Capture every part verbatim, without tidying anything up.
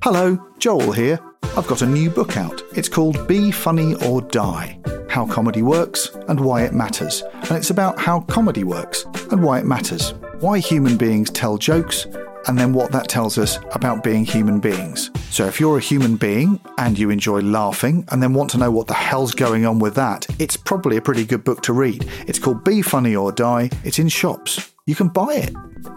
Hello, Joel here. I've got a new book out. It's called Be Funny or Die, How Comedy Works and Why It Matters. And it's about how comedy works and why it matters. Why human beings tell jokes, and then what that tells us about being human beings. So if you're a human being and you enjoy laughing and then want to know what the hell's going on with that, it's probably a pretty good book to read. It's called Be Funny or Die. It's in shops. You can buy it.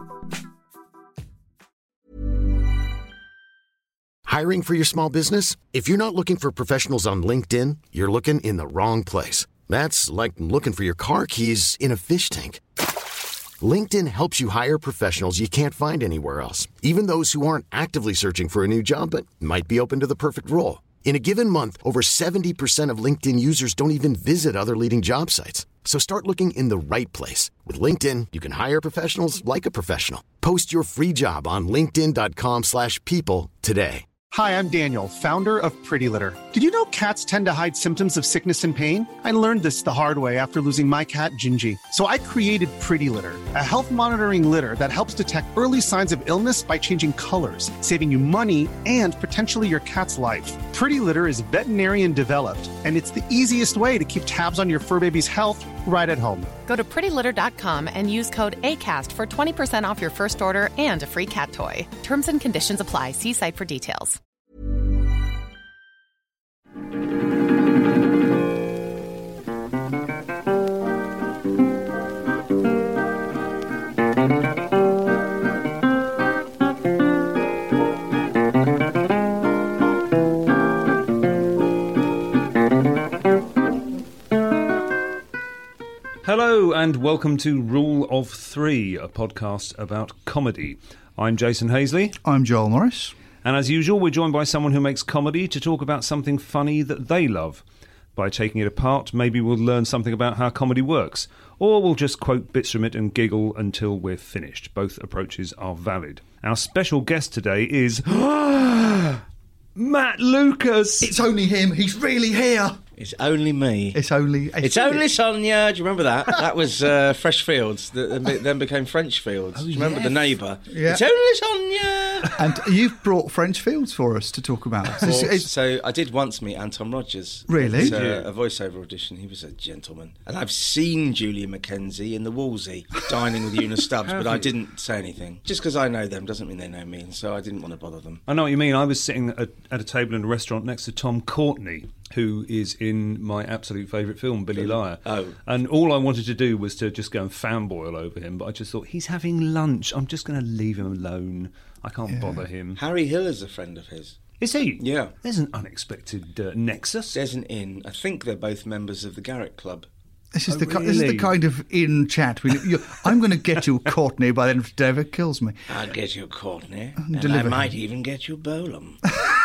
Hiring for your small business? If you're not looking for professionals on LinkedIn, you're looking in the wrong place. That's like looking for your car keys in a fish tank. LinkedIn helps you hire professionals you can't find anywhere else, even those who aren't actively searching for a new job but might be open to the perfect role. In a given month, over seventy percent of LinkedIn users don't even visit other leading job sites. So start looking in the right place. With LinkedIn, you can hire professionals like a professional. Post your free job on linkedin.com slash people today. Hi, I'm Daniel, founder of Pretty Litter. Did you know cats tend to hide symptoms of sickness and pain? I learned this the hard way after losing my cat, Gingy. So I created Pretty Litter, a health monitoring litter that helps detect early signs of illness by changing colors, saving you money and potentially your cat's life. Pretty Litter is veterinarian developed, and it's the easiest way to keep tabs on your fur baby's health right at home. Go to pretty litter dot com and use code ACAST for twenty percent off your first order and a free cat toy. Terms and conditions apply. See site for details. Hello and welcome to Rule of Three, a podcast about comedy. I'm Jason Hazley. I'm Joel Morris. And as usual, we're joined by someone who makes comedy to talk about something funny that they love. By taking it apart, maybe we'll learn something about how comedy works, or we'll just quote bits from it and giggle until we're finished. Both approaches are valid. Our special guest today is Matt Lucas. It's only him. He's really here. It's only me. It's only... It's, it's only Sonia. Do you remember that? That was uh, Fresh Fields, that then became French Fields. Oh, Do you remember yeah. the neighbour? Yeah. It's only Sonia. And you've brought French Fields for us to talk about. Well, so I did once meet Anton Rogers. Really? It was a, a voiceover audition. He was a gentleman. And I've seen Julia Mackenzie in the Wolsey dining with Una Stubbs, but I didn't say anything. Just because I know them doesn't mean they know me, and so I didn't want to bother them. I know what you mean. I was sitting at, at a table in a restaurant next to Tom Courtenay, who is in my absolute favourite film, Billy Liar. Oh. And all I wanted to do was to just go and fanboil over him, but I just thought, he's having lunch. I'm just going to leave him alone. I can't yeah. bother him. Harry Hill is a friend of his. Is he? Yeah. There's an unexpected uh, nexus. There's an inn. I think they're both members of the Garrick Club. This is, oh, the, really? this is the kind of in chat. We, you, I'm going to get you Courtney by the end of the day if it kills me. I'll get you Courtney, and, and I might him. even get you Bolam.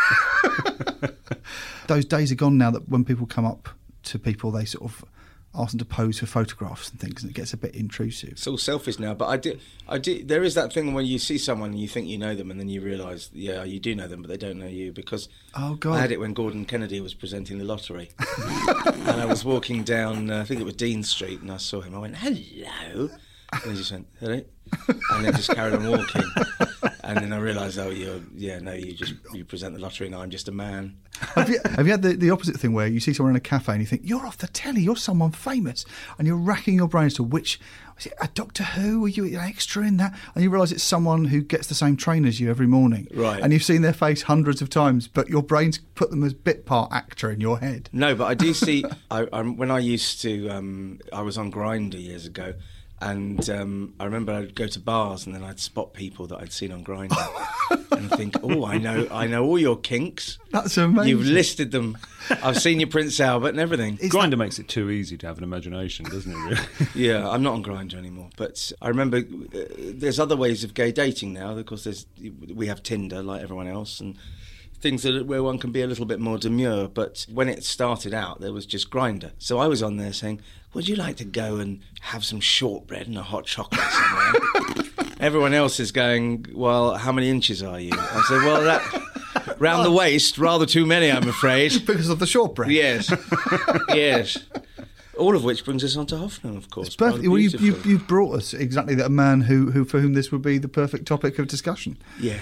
Those days are gone now that when people come up to people, they sort of ask them to pose for photographs and things, and it gets a bit intrusive. It's all selfish now, but I did, I did. There is that thing when you see someone and you think you know them, and then you realise, yeah, you do know them, but they don't know you. Because oh, God. I had it when Gordon Kennedy was presenting the lottery, and I was walking down, uh, I think it was Dean Street, and I saw him. I went, "Hello," and he just went, "Hello," and then just carried on walking. And then I realised, oh, you're, yeah, no, you just you present the lottery, and I'm just a man. Have you, have you had the, the opposite thing where you see someone in a cafe and you think, you're off the telly, you're someone famous, and you're racking your brains to which, was it a Doctor Who, were you an extra in that? And you realise it's someone who gets the same train as you every morning. Right. And you've seen their face hundreds of times, but your brain's put them as bit part actor in your head. No, but I do see, I, I, when I used to, um, I was on Grindr years ago, and um, I remember I'd go to bars and then I'd spot people that I'd seen on Grindr and think, oh, I know I know all your kinks. That's amazing. You've listed them. I've seen your Prince Albert and everything. Grindr that... makes it too easy to have an imagination, doesn't it, really? Yeah, I'm not on Grindr anymore. But I remember uh, there's other ways of gay dating now. Of course, there's we have Tinder like everyone else, and things that where one can be a little bit more demure. But when it started out, there was just Grindr. So I was on there saying, would you like to go and have some shortbread and a hot chocolate somewhere? Everyone else is going, well, how many inches are you? I said, well, that round the waist, rather too many, I'm afraid. Because of the shortbread? Yes, yes. All of which brings us on to Hoffnung, of course. It's perfect. Well, you, you, you've brought us exactly that man who, who for whom this would be the perfect topic of discussion. Yes.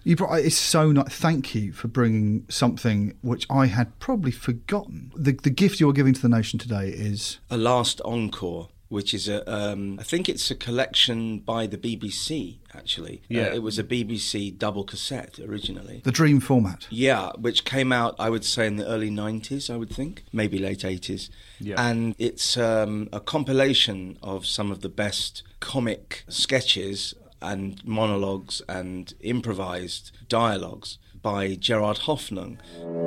You brought, it's so nice. Thank you for bringing something which I had probably forgotten. The the gift you're giving to the nation today is A Last Encore, which is a, um, I think it's a collection by the B B C, actually. Yeah. Uh, it was a B B C double cassette originally. the dream format. Yeah, which came out, I would say, in the early nineties, I would think, maybe late eighties. Yeah. And it's um, a compilation of some of the best comic sketches and monologues and improvised dialogues by Gerard Hoffnung.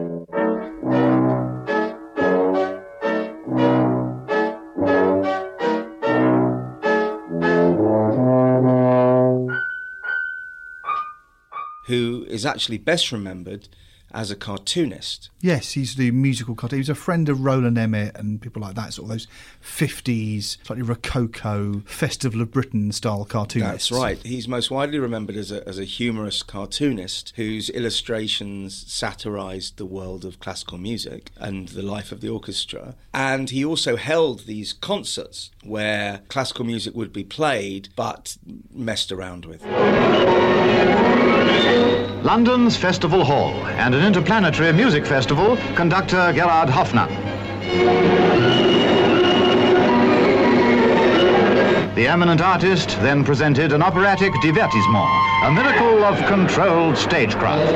Who is actually best remembered as a cartoonist. Yes, he's the musical cartoon. He was a friend of Roland Emmett and people like that, sort of those fifties, slightly Rococo, Festival of Britain style cartoonists. That's right. He's most widely remembered as a, as a humorous cartoonist whose illustrations satirised the world of classical music and the life of the orchestra. And he also held these concerts where classical music would be played but messed around with. London's Festival Hall and an interplanetary music festival, conductor Gerard Hoffnung. The eminent artist then presented an operatic divertissement, a miracle of controlled stagecraft.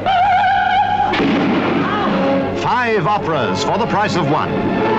Five operas for the price of one.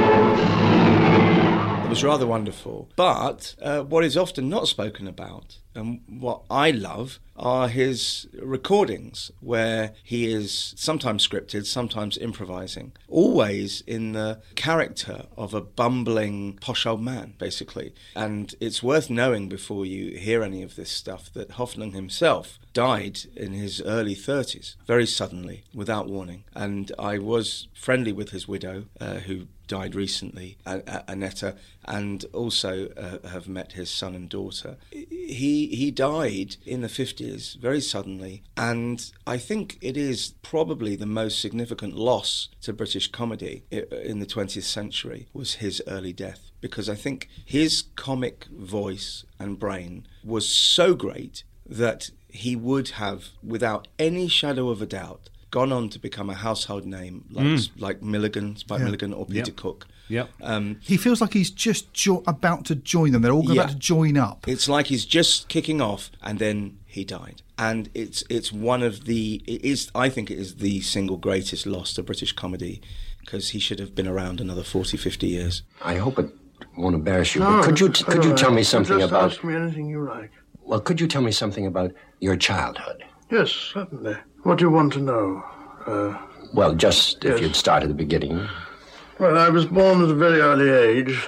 It was rather wonderful. But uh, what is often not spoken about, and what I love, are his recordings, where he is sometimes scripted, sometimes improvising, always in the character of a bumbling posh old man, basically. And it's worth knowing before you hear any of this stuff that Hoffnung himself died in his early thirties, very suddenly, without warning. And I was friendly with his widow, uh, who died recently, uh, Annetta, and also uh, have met his son and daughter. He he died in the fifties, very suddenly, and I think it is probably the most significant loss to British comedy in the twentieth century was his early death, because I think his comic voice and brain was so great that he would have, without any shadow of a doubt, gone on to become a household name like mm. like Milligan, Spike yeah. Milligan, or Peter yep. Cook. Yep. Um, he feels like he's just jo- about to join them. They're all yeah. about to join up. It's like he's just kicking off, and then he died. And it's it's one of the it is I think it is the single greatest loss to British comedy, because he should have been around another forty, fifty years. I hope it won't embarrass you. No, but could you t- could you tell me something just about? Ask me anything you like. Well, could you tell me something about your childhood? Yes, certainly. What do you want to know? Uh, well, just yes. if you'd start at the beginning. Well, I was born at a very early age.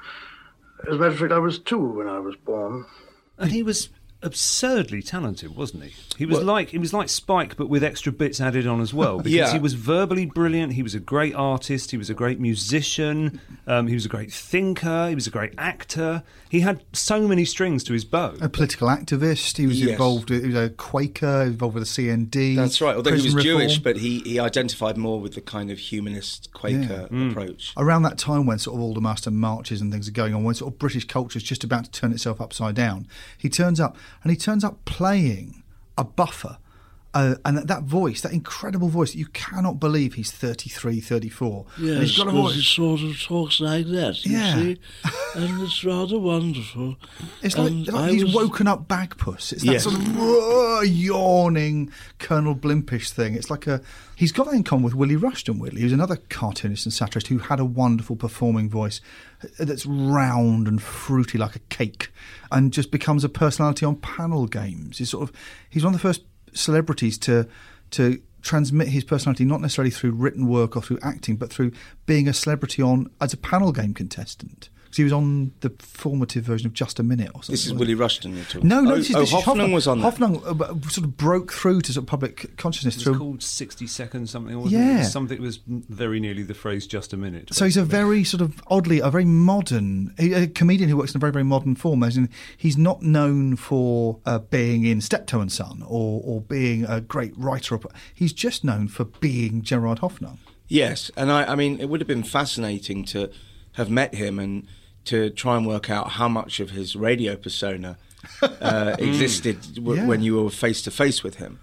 As a matter of fact, I was two when I was born. And he was absurdly talented, wasn't he? He was well, like he was like Spike, but with extra bits added on as well. Because yeah. he was verbally brilliant. He was a great artist. He was a great musician. Um, he was a great thinker. He was a great actor. He had so many strings to his bow. A political activist. He was yes. involved. He was a Quaker, involved with the C N D. That's right. Although he was reform. Jewish, but he, he identified more with the kind of humanist Quaker yeah. mm. approach. Around that time when sort of Aldermaston marches and things are going on, when sort of British culture is just about to turn itself upside down, he turns up, and he turns up playing a buffer. Uh, and that, that voice, that incredible voice, you cannot believe he's thirty-three, thirty-four. Yes, and he's got a voice. He sort of talks like that, you yeah. see, and it's rather wonderful. It's like, and it's like I he's was... woken up Bagpuss. It's yes. that sort of uh, yawning Colonel Blimpish thing. It's like a... He's got that in common with Willie Rushton, Willie, who's another cartoonist and satirist who had a wonderful performing voice that's round and fruity like a cake, and just becomes a personality on panel games. He's sort of... He's one of the first celebrities to to transmit his personality not necessarily through written work or through acting, but through being a celebrity on as a panel game contestant. Because he was on the formative version of Just a Minute or something. This is Willie Rushton you're talking No, no, oh, this is, oh, this Hoffnung is Hoffnung was on that. Hoffnung uh, sort of broke through to sort of public consciousness It was through... called sixty seconds something, wasn't Yeah. it? It was something that was very nearly the phrase just a minute. So he's a basically. very sort of oddly, a very modern, a comedian who works in a very, very modern form. As in, he's not known for uh, being in Steptoe and Son or, or being a great writer. He's just known for being Gerard Hoffnung. Yes, and I, I mean, it would have been fascinating to have met him and to try and work out how much of his radio persona uh, existed w- yeah. when you were face to face with him.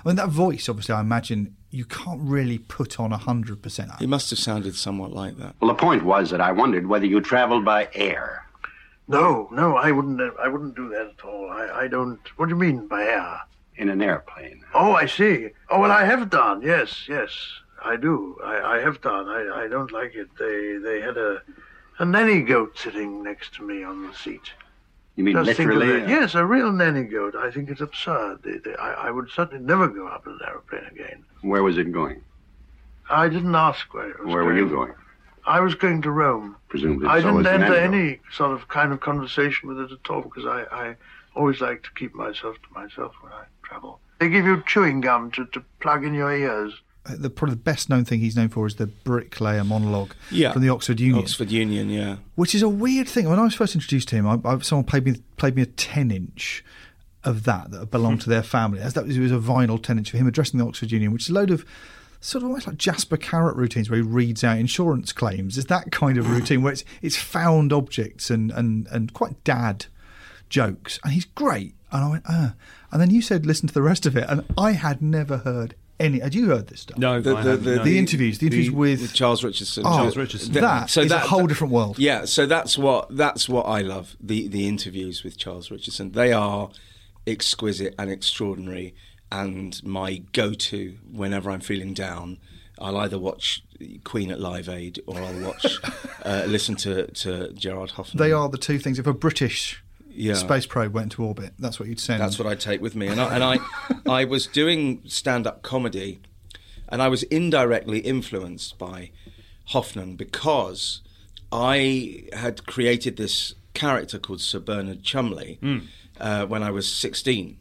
I mean, that voice, obviously, I imagine you can't really put on one hundred percent. He must have sounded somewhat like that. Well, the point was that I wondered whether you travelled by air. No, no, I wouldn't. I wouldn't do that at all. I, I don't. What do you mean by air? In an airplane. Oh, I see. Oh, well, I have done. Yes, yes, I do. I, I have done. I, I don't like it. They they had a a nanny goat sitting next to me on the seat. You mean Just think of literally? it. Yes, a real nanny goat. I think it's absurd. They, they, I, I would certainly never go up in an aeroplane again. Where was it going? I didn't ask where it was Where going. were you going? I was going to Rome. Presumably I so didn't was the enter nanny goat. any sort of kind of conversation with it at all because I, I always like to keep myself to myself when I travel. They give you chewing gum to, to plug in your ears. The probably the best known thing he's known for is the bricklayer monologue Yeah. from the Oxford Union. Oxford Union, yeah. Which is a weird thing. When I was first introduced to him, I, I, someone played me played me a ten inch of that that belonged to their family. As that was, it was a vinyl ten inch of him addressing the Oxford Union, which is a load of sort of almost like Jasper Carrot routines where he reads out insurance claims. It's that kind of routine where it's it's found objects and and, and quite dad jokes, and he's great. And I went, ah. And then you said, listen to the rest of it, and I had never heard any. Had you heard this stuff? No, The- I the- haven't, the- no. The interviews, the interviews with, With Charles Richardson. Oh, Charles Richardson. That So is that- a whole that- different world. Yeah, so that's what that's what I love, the, the interviews with Charles Richardson. They are exquisite and extraordinary, and my go-to whenever I'm feeling down. I'll either watch Queen at Live Aid or I'll watch, uh, listen to, to Gerard Hoffman. They are the two things. If a British Yeah. space probe went into orbit, that's what you'd send. That's what I'd take with me. And I, and I, I was doing stand-up comedy, and I was indirectly influenced by Hoffman because I had created this character called Sir Bernard Chumley Mm. uh, when I was sixteen.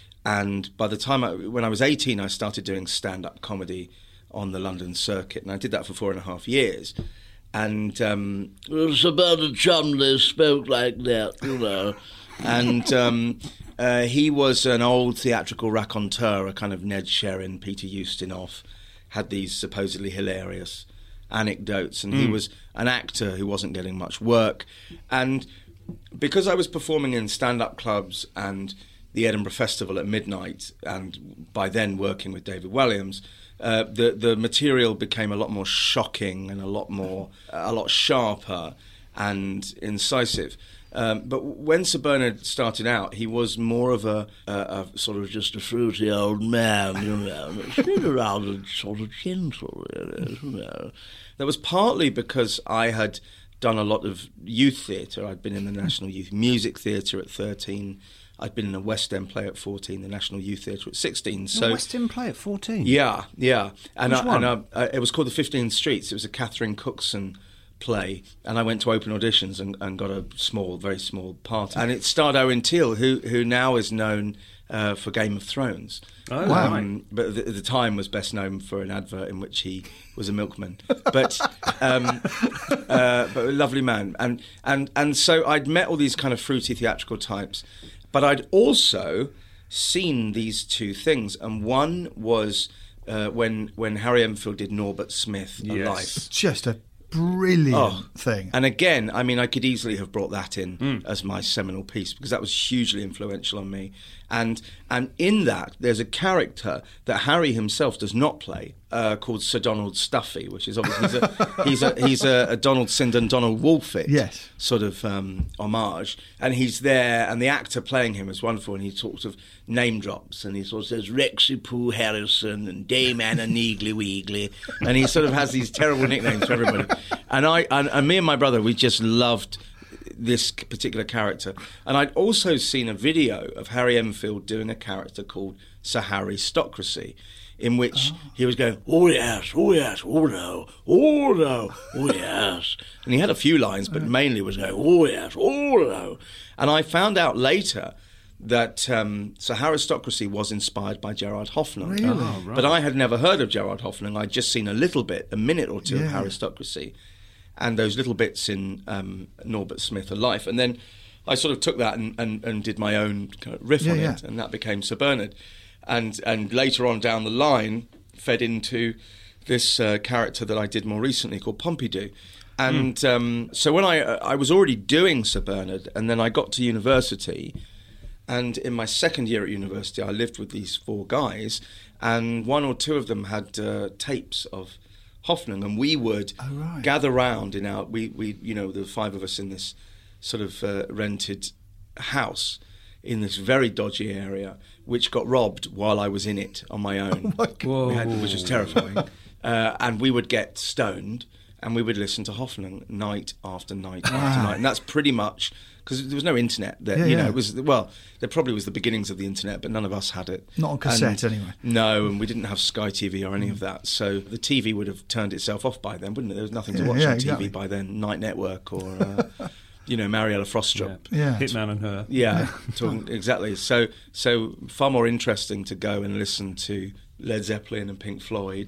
And by the time I, when I was eighteen, I started doing stand-up comedy on the London circuit, and I did that for four and a half years. And um, Well, Sir Bernard Chumley spoke like that, you know. and um, uh, he was an old theatrical raconteur, a kind of Ned Sherrin, Peter Ustinov, had these supposedly hilarious anecdotes, and he Mm. was an actor who wasn't getting much work. And because I was performing in stand-up clubs and the Edinburgh Festival at midnight, and by then working with David Walliams, uh, the the material became a lot more shocking and a lot more, a lot sharper and incisive. Um, but when Sir Bernard started out, he was more of a, a, a sort of just a fruity old man, you know, still rather sort of gentle, you know. That was partly because I had done a lot of youth theatre. I'd been in the National Youth Music Theatre at thirteen. I'd been in a West End play at fourteen, the National Youth Theatre at sixteen. So A West End play at fourteen? Yeah, yeah. And, Which I, one? and I, I, it was called The fifteen Streets. It was a Catherine Cookson play, and I went to open auditions and, and got a small, very small part. And it starred Owen Teale, who who now is known uh, for Game of Thrones. Oh, wow. Um, but at the, at the time was best known for an advert in which he was a milkman. But um, uh, but a lovely man. And, and, and so I'd met all these kind of fruity theatrical types, but I'd also seen these two things. And one was uh, when, when Harry Enfield did Norbert Smith Yes. Alive. Just a brilliant Oh. thing. And again, I mean, I could easily have brought that in Mm. as my seminal piece because that was hugely influential on me. And and in that, there's a character that Harry himself does not play uh, called Sir Donald Stuffy, which is obviously he's a he's a, he's a, a Donald Sinden, Donald Wolfit Yes. sort of um, homage. And he's there, and the actor playing him is wonderful, and he sort of name drops, and he sort of says Rexy Pooh Harrison and Dame Anna Neegly Weegly, and he sort of has these terrible nicknames for everybody. And I and, and me and my brother, we just loved this particular character. And I'd also seen a video of Harry Enfield doing a character called Sir Harry Stocracy, in which oh. he was going, oh yes, oh yes, oh no, oh no, oh yes. And he had a few lines, but mainly was going, oh yes, oh no. And I found out later that um, Sir Haristocracy was inspired by Gerard Hoffman. Really? Oh, right. But I had never heard of Gerard Hoffman. I'd just seen a little bit, a minute or two yeah. of Haristocracy, and those little bits in um, Norbert Smith Alive. And then I sort of took that and, and, and did my own kind of riff yeah, on yeah. it, and that became Sir Bernard. And, and later on down the line, fed into this uh, character that I did more recently called Pompidou. And mm. um, so when I, I was already doing Sir Bernard, and then I got to university, And in my second year at university, I lived with these four guys, and one or two of them had uh, tapes of Hoffnung, and we would oh, right. gather round in our, we, we, you know, there were five of us in this sort of uh, rented house in this very dodgy area, which got robbed while I was in it on my own, oh my we had, which was terrifying. uh, and we would get stoned, and we would listen to Hoffnung night after night wow. after night, and that's pretty much because there was no internet. There, yeah, you know, yeah. it was well, there probably was the beginnings of the internet, but none of us had it. Not on cassette, and, anyway. No, and we didn't have Sky T V or any mm. of that, so the T V would have turned itself off by then, wouldn't it? There was nothing to yeah, watch yeah, on exactly. T V by then. Night Network or. Uh, You know, Mariella Frostrup. Yeah. yeah. Hitman and Her. Yeah, talking, exactly. So so far more interesting to go and listen to Led Zeppelin and Pink Floyd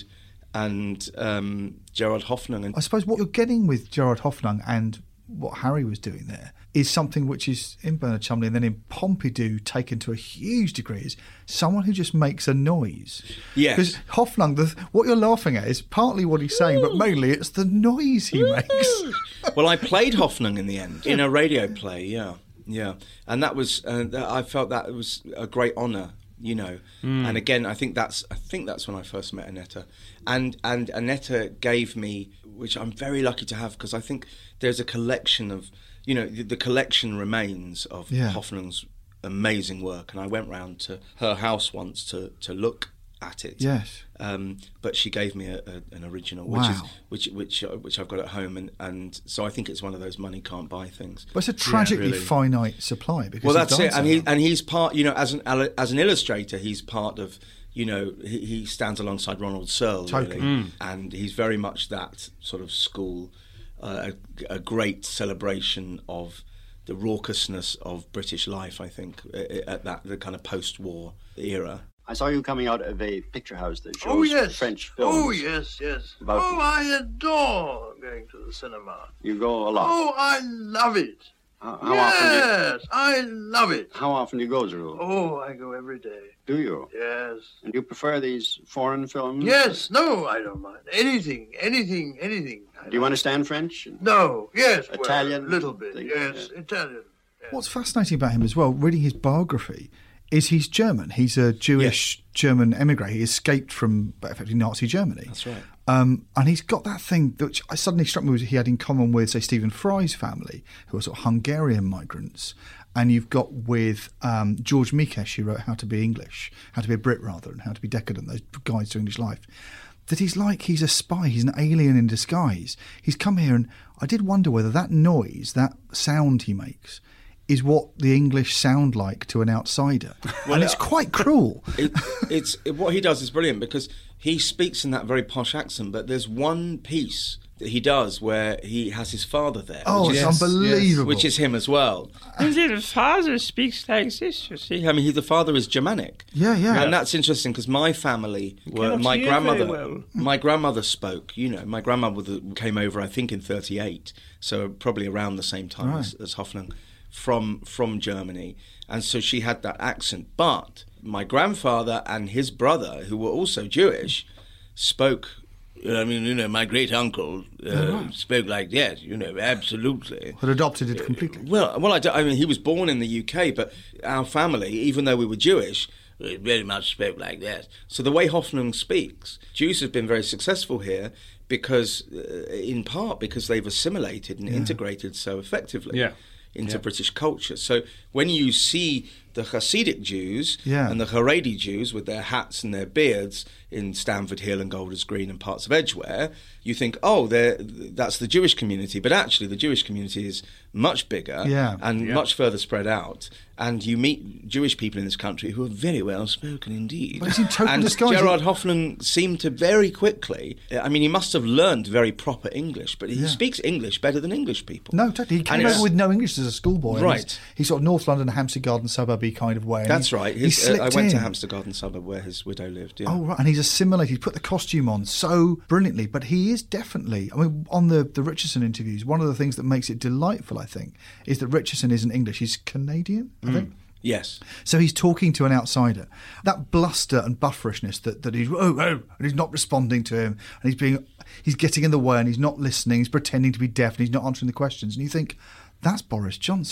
and um, Gerard Hoffnung. And I suppose what you're getting with Gerard Hoffnung and what Harry was doing there is something which is in Bernard Chumley and then in Pompidou taken to a huge degree is someone who just makes a noise. Yes. Because Hoffnung, the, what you're laughing at is partly what he's saying, but mainly it's the noise he makes. Well, I played Hoffnung in the end, in a radio play, yeah. Yeah. And that was, uh, I felt that was a great honour, you know. Mm. And again, I think that's I think that's when I first met Annetta. And, and Annetta gave me, which I'm very lucky to have, because I think there's a collection of, you know, the, the collection remains of yeah. Hoffnung's amazing work. And I went round to her house once to, to look at it. Yes. Um, but she gave me a, a, an original, wow. which is which which uh, which I've got at home, and, and so I think it's one of those money can't buy things. But it's a tragically yeah, really. finite supply. Because well, that's it, so and he long. and he's part. You know, as an as an illustrator, he's part of. You know, he, he stands alongside Ronald Searle, totally. really, mm. and he's very much that sort of school, uh, a, a great celebration of the raucousness of British life. I think at that the kind of post-war era. I saw you coming out of a picture house that shows oh, yes. French films. Oh, yes, yes. About oh, I adore going to the cinema. You go a lot? Oh, I love it. How, how yes, often do you... I love it. How often do you go, Zerul? Oh, I go every day. Do you? Yes. And do you prefer these foreign films? Yes, no, I don't mind. Anything, anything, anything. I do you like. understand French? No, yes. Italian? A well, little bit, thing, yes, yeah. Italian. Yes. What's fascinating about him as well, reading his biography, is he's German. He's a Jewish yes. German emigre. He escaped from effectively Nazi Germany. That's right. Um, and he's got that thing which I suddenly struck me was he had in common with, say, Stephen Fry's family, who are sort of Hungarian migrants. And you've got with um, George Mikesh, who wrote How to Be English, How to Be a Brit, rather, and How to Be Decadent, those guides to English life. That he's like he's a spy, he's an alien in disguise. He's come here, and I did wonder whether that noise, that sound he makes, is what the English sound like to an outsider. Well, and it's quite cruel. It, it's it, what he does is brilliant because he speaks in that very posh accent, but there's one piece that he does where he has his father there. Oh, which it's is, unbelievable. Which is him as well. And the father speaks like this, you see. I mean, he, the father is Germanic. Yeah, yeah. And that's interesting because my family, were, my grandmother, well. my grandmother spoke. You know, my grandmother came over, I think, in thirty-eight, so probably around the same time right. as, as Hoffnung. From from Germany, and so she had that accent. But my grandfather and his brother, who were also Jewish, spoke. I mean, you know, my great uncle uh, oh. spoke like that. You know, absolutely. Had adopted it completely. Uh, well, well, I, don't, I mean, he was born in the U K, but our family, even though we were Jewish, very much spoke like that. So the way Hoffnung speaks, Jews have been very successful here because, uh, in part, because they've assimilated and yeah. integrated so effectively. Yeah. into yeah. British culture. So when you see the Hasidic Jews yeah. and the Haredi Jews with their hats and their beards in Stamford Hill and Golders Green and parts of Edgware, you think, oh, that's the Jewish community. But actually the Jewish community is much bigger yeah. and yeah. much further spread out. And you meet Jewish people in this country who are very well spoken indeed. But it's in total and disguise. Gerard Hoffnung seemed to very quickly, I mean, he must have learned very proper English, but he yeah. speaks English better than English people. No, totally. He came over with no English as a schoolboy. Right. He's sort of North London, Hampstead Garden suburby kind of way. That's he, right. His, he uh, I went in. to Hampstead Garden suburb where his widow lived. Yeah. Oh, right. And he's assimilated. He put the costume on so brilliantly. But he is definitely, I mean, on the, the Richardson interviews, one of the things that makes it delightful, I think, is that Richardson isn't English. He's Canadian, I mm. think. Yes. So he's talking to an outsider. That bluster and bufferishness that, that he's, oh, oh, and he's not responding to him, and he's being, he's getting in the way, and he's not listening, he's pretending to be deaf, and he's not answering the questions. And you think, that's Boris Johnson.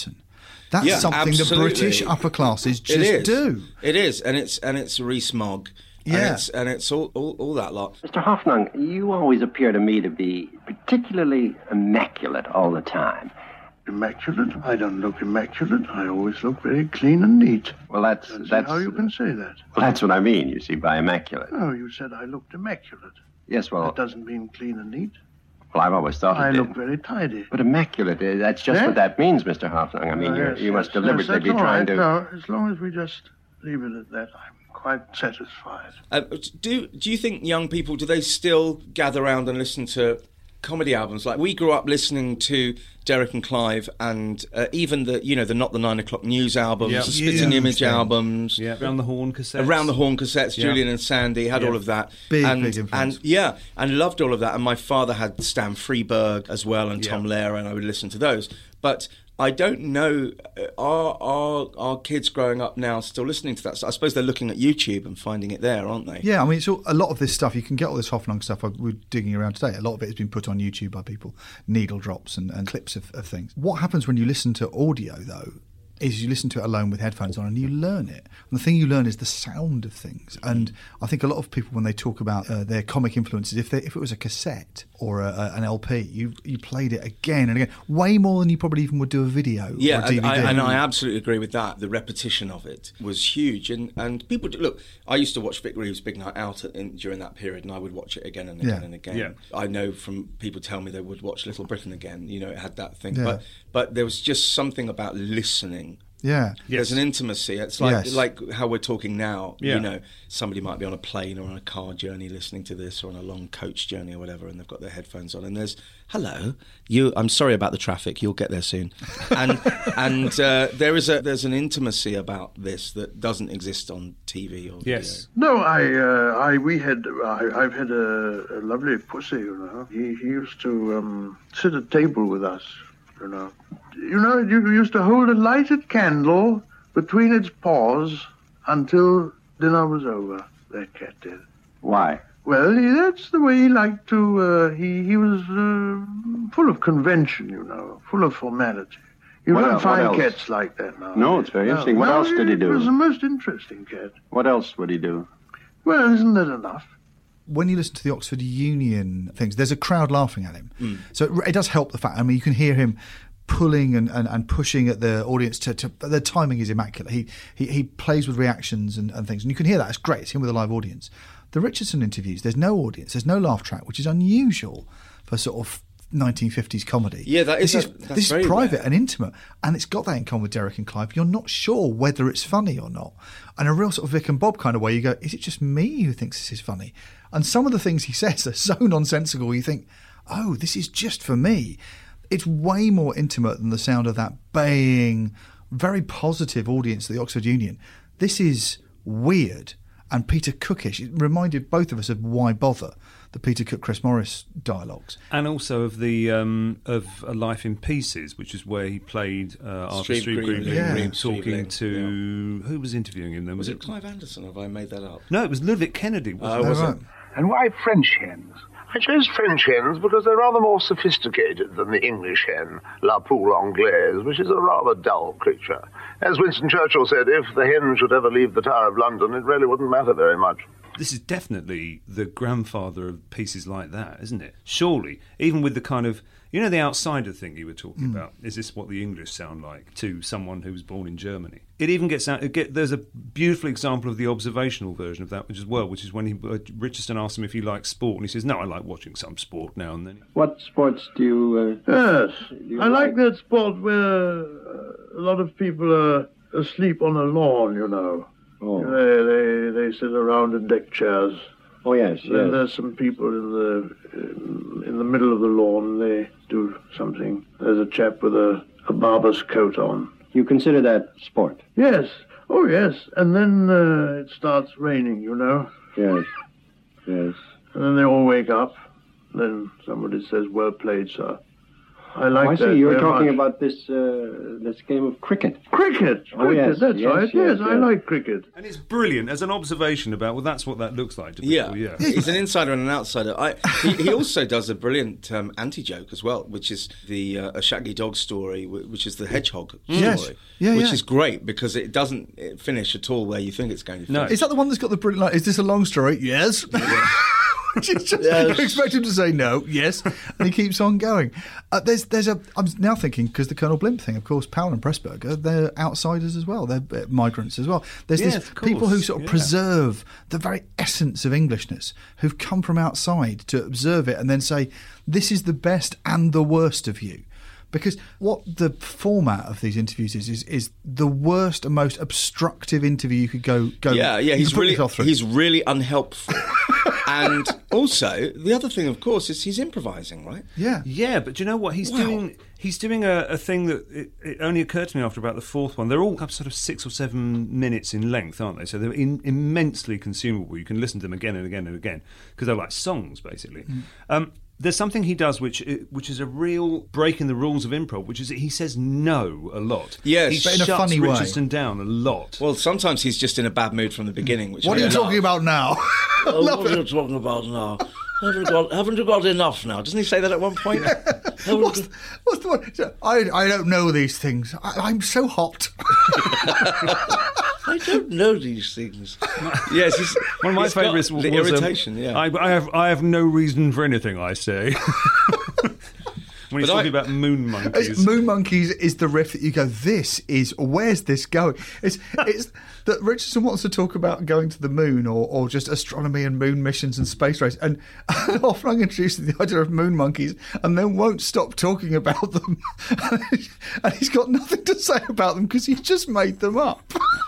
That's Yeah, something absolutely. the British upper classes just it is. do. It is, and it's and it's Rees-Mogg. Yeah. and it's, and it's all, all all that lot. Mister Hoffnung, you always appear to me to be particularly immaculate all the time. Immaculate? I don't look immaculate. I always look very clean and neat. Well, that's I don't see that's how you can say that. well, that's what I mean. You see, by immaculate. No, you said I looked immaculate. Yes, well, That doesn't mean clean and neat. well, I've always thought I it did. look very tidy. But immaculate, uh, that's just Yeah? what that means, Mister Hoffnung. I mean, Oh, you're, yes, you must yes, deliberately yes, that's be all trying right. to... No, as long as we just leave it at that, I'm quite satisfied. Uh, do do you think young people, do they still gather around and listen to comedy albums? Like, we grew up listening to Derek and Clive, and uh, even the you know the Not the Nine O'Clock News albums, Yep. the Spitting Yeah. Image albums, Yeah, Around the Horn cassettes. Around the Horn cassettes, Yeah. Julian and Sandy had Yeah. all of that. Big, and, big influence. and yeah, and loved all of that. And my father had Stan Freberg as well, and Yeah. Tom Lehrer, and I would listen to those. But I don't know, uh, are, are, are kids growing up now still listening to that? So I suppose they're looking at YouTube and finding it there, aren't they? Yeah, I mean, it's all, a lot of this stuff, you can get all this Hoffnung stuff we're digging around today. A lot of it has been put on YouTube by people, needle drops and, and clips of, of things. What happens when you listen to audio, though, is you listen to it alone with headphones on and you learn it. And the thing you learn is the sound of things. And I think a lot of people, when they talk about uh, their comic influences, if they, if it was a cassette or a, a, an L P, you you played it again and again, way more than you probably even would do a video Yeah, or a D V D. and I, and I absolutely agree with that. The repetition of it was huge, and and people do, look. I used to watch Vic Reeves' Big Night Out at, in, during that period, and I would watch it again and again Yeah. and again. Yeah. I know from people tell me they would watch Little Britain again. You know, it had that thing, Yeah. but but there was just something about listening. Yeah. There's an intimacy. It's like Yes. like how we're talking now. Yeah. You know, somebody might be on a plane or on a car journey listening to this, or on a long coach journey or whatever, and they've got their headphones on. And there's, hello, you. I'm sorry about the traffic. You'll get there soon. And and uh, there is a there's an intimacy about this that doesn't exist on T V or video. Yes. No, I, uh, I, we had, I, I've had a, a lovely pussy, you know. He, he used to um, sit at table with us, you know. You know, you used to hold a lighted candle between its paws until dinner was over. That cat did. Why? Well, he, that's the way he liked to. Uh, he he was uh, full of convention, you know, full of formality. You What don't el- what find else? cats like that now. No, it's very interesting. What No, else did he do? It was the most interesting cat. What else would he do? Well, isn't that enough? When you listen to the Oxford Union things, there's a crowd laughing at him. Mm. So it, it does help the fact, I mean, you can hear him pulling and, and, and pushing at the audience to, to the timing is immaculate. He he, he plays with reactions and, and things, and you can hear that. It's great. It's him with a live audience. The Richardson interviews, there's no audience, there's no laugh track, which is unusual for sort of nineteen fifties comedy. Yeah, that is this a- is, that's this very is private rare. and intimate, and it's got that in common with Derek and Clive. You're not sure whether it's funny or not. And a real sort of Vic and Bob kind of way, you go, is it just me who thinks this is funny? And some of the things he says are so nonsensical, you think, oh, this is just for me. It's way more intimate than the sound of that baying, very positive audience at the Oxford Union. This is weird and Peter Cookish. It reminded both of us of Why Bother, the Peter Cook, Chris Morris dialogues. And also of the um, of A Life in Pieces, which is where he played uh, Arthur Steve Street Greenlee, Greenlee, Yeah. Green- talking Streetling, to who was interviewing him then? Was it Clive Anderson, or have I made that up? No, it was Ludwig Kennedy. Wasn't Oh, it? was right. it? And why French hens? I chose French hens because they're rather more sophisticated than the English hen, la poule anglaise, which is a rather dull creature. As Winston Churchill said, if the hen should ever leave the Tower of London, it really wouldn't matter very much. This is definitely the grandfather of pieces like that, isn't it? Surely, even with the kind of, you know, the outsider thing you were talking Mm. about. Is this what the English sound like to someone who was born in Germany? It even gets out. It get, there's a beautiful example of the observational version of that, which as well, which is when he, uh, Richardson asked him if he likes sport, and he says, "No, I like watching some sport now and then." What sports do you... Uh, Yes, you I like that sport where uh, a lot of people are asleep on a lawn, you know. Oh. They, they, they sit around in deck chairs. Oh, yes, Then yes. there's some people in the in, in the middle of the lawn. They do something. There's a chap with a, a barber's coat on. You consider that sport? Yes. Oh, yes. And then uh, it starts raining, you know. Yes, yes. And then they all wake up. Then somebody says, "Well played, sir." I like oh, I that. see. You were very talking much. about this uh, this game of cricket. Cricket. Oh, cricket. yes, That's yes, right. yes, Yes, I yes. like cricket. And it's brilliant as an observation about, well, that's what that looks like to Yeah. people. Yeah. He's an insider and an outsider. I, he, he also does a brilliant um, anti-joke as well, which is the uh, a Shaggy Dog story, wh- which is the hedgehog story, Yes. Yeah, which yeah. is great because it doesn't uh, finish at all where you think it's going to finish. Is that the one that's got the brilliant, like, is this a long story? Yes. Just, just, Yes. You expect him to say no, yes, and he keeps on going. Uh, there's, there's a. I'm now thinking because the Colonel Blimp thing, of course, Powell and Pressburger, they're outsiders as well. They're uh, migrants as well. There's Yes, these of course, people who sort of yeah. preserve the very essence of Englishness, who've come from outside to observe it and then say, "This is the best and the worst of you." Because what the format of these interviews is is, is the worst and most obstructive interview you could go go. Yeah, yeah, you he's could put really yourself through. he's really unhelpful. And also, the other thing, of course, is he's improvising, right? Yeah. Yeah, but do you know what he's Wow. doing? He's doing a, a thing that it, it only occurred to me after about the fourth one. They're all sort of six or seven minutes in length, aren't they? So they're in, immensely consumable. You can listen to them again and again and again because they're like songs, basically. Mm. Um, there's something he does which which is a real break in the rules of improv, which is that he says no a lot. Yes, he but in a shuts funny way. Richardson down a lot. Well, sometimes he's just in a bad mood from the beginning. Which What I are you love. talking about now? Oh, what are you talking about now? Haven't you got, haven't you got enough now? Doesn't he say that at one point? what's, the, what's the one? I, I don't know these things. I, I'm so hot. I don't know these things. Yes, he's, One of my he's got favourites was the um, irritation. Yeah, I, I have I have no reason for anything I say. When he's But I- talking about moon monkeys. It's, Moon Monkeys is the riff that you go, this is, where's this going? It's it's that Richardson wants to talk about going to the moon or, or just astronomy and moon missions and space race. And, and Hoflang introduces the idea of moon monkeys and then won't stop talking about them. And he's got nothing to say about them because he just made them up.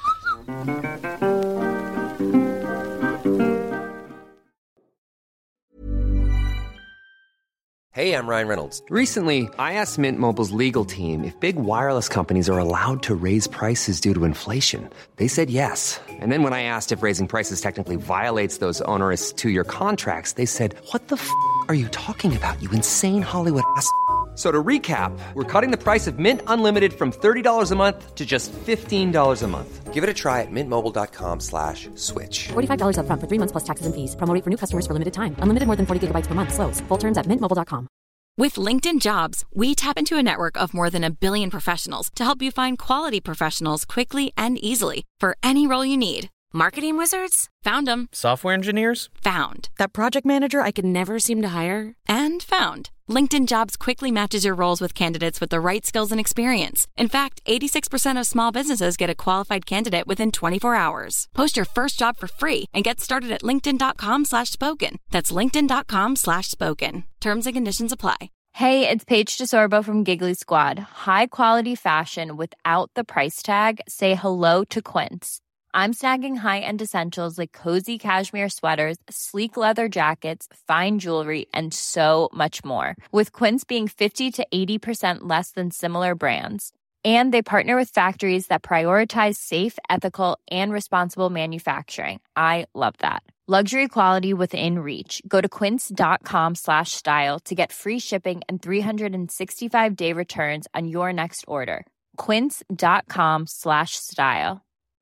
Hey, I'm Ryan Reynolds. Recently, I asked Mint Mobile's legal team if big wireless companies are allowed to raise prices due to inflation. They said yes. And then when I asked if raising prices technically violates those onerous two-year contracts, they said, what the f*** are you talking about, you insane Hollywood ass f- So to recap, we're cutting the price of Mint Unlimited from thirty dollars a month to just fifteen dollars a month. Give it a try at mintmobile.com slash switch. forty-five dollars up front for three months plus taxes and fees. Promo rate for new customers for limited time. Unlimited more than forty gigabytes per month. Slows full terms at mint mobile dot com. With LinkedIn Jobs, we tap into a network of more than a billion professionals to help you find quality professionals quickly and easily for any role you need. Marketing wizards? Found them. Software engineers? Found. That project manager I could never seem to hire? And found. LinkedIn Jobs quickly matches your roles with candidates with the right skills and experience. In fact, eighty-six percent of small businesses get a qualified candidate within twenty-four hours. Post your first job for free and get started at linkedin.com slash spoken. That's linkedin.com slash spoken. Terms and conditions apply. Hey, it's Paige DeSorbo from Giggly Squad. High quality fashion without the price tag. Say hello to Quince. I'm snagging high-end essentials like cozy cashmere sweaters, sleek leather jackets, fine jewelry, and so much more. With Quince being fifty to eighty percent less than similar brands. And they partner with factories that prioritize safe, ethical, and responsible manufacturing. I love that. Luxury quality within reach. Go to quince.com slash style to get free shipping and three sixty-five day returns on your next order. Quince.com slash style.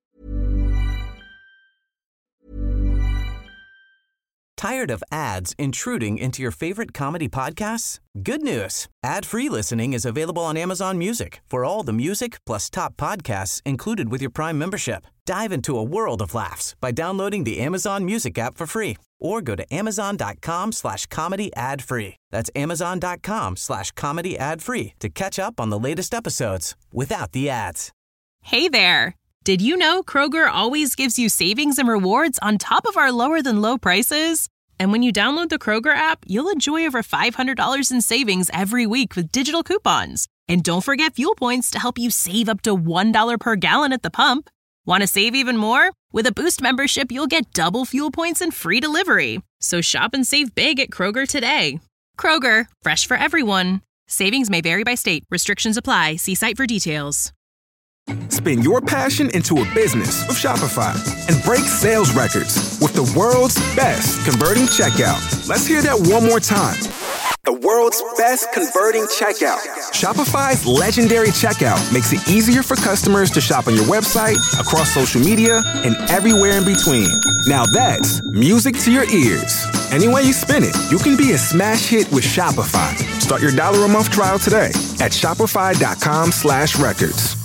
Tired of ads intruding into your favorite comedy podcasts? Good news. Ad-free listening is available on Amazon Music for all the music plus top podcasts included with your Prime membership. Dive into a world of laughs by downloading the Amazon Music app for free or go to amazon.com slash comedy ad free. That's amazon.com slash comedy ad free to catch up on the latest episodes without the ads. Hey there. Did you know Kroger always gives you savings and rewards on top of our lower than low prices? And when you download the Kroger app, you'll enjoy over five hundred dollars in savings every week with digital coupons. And don't forget fuel points to help you save up to one dollar per gallon at the pump. Want to save even more? With a Boost membership, you'll get double fuel points and free delivery. So shop and save big at Kroger today. Kroger, fresh for everyone. Savings may vary by state. Restrictions apply. See site for details. Spin your passion into a business with Shopify and break sales records with the world's best converting checkout. Let's hear that one more time. The world's best converting checkout. Shopify's legendary checkout makes it easier for customers to shop on your website, across social media, and everywhere in between. Now that's music to your ears. Any way you spin it, you can be a smash hit with Shopify. Start your dollar a month trial today at shopify.com slash records.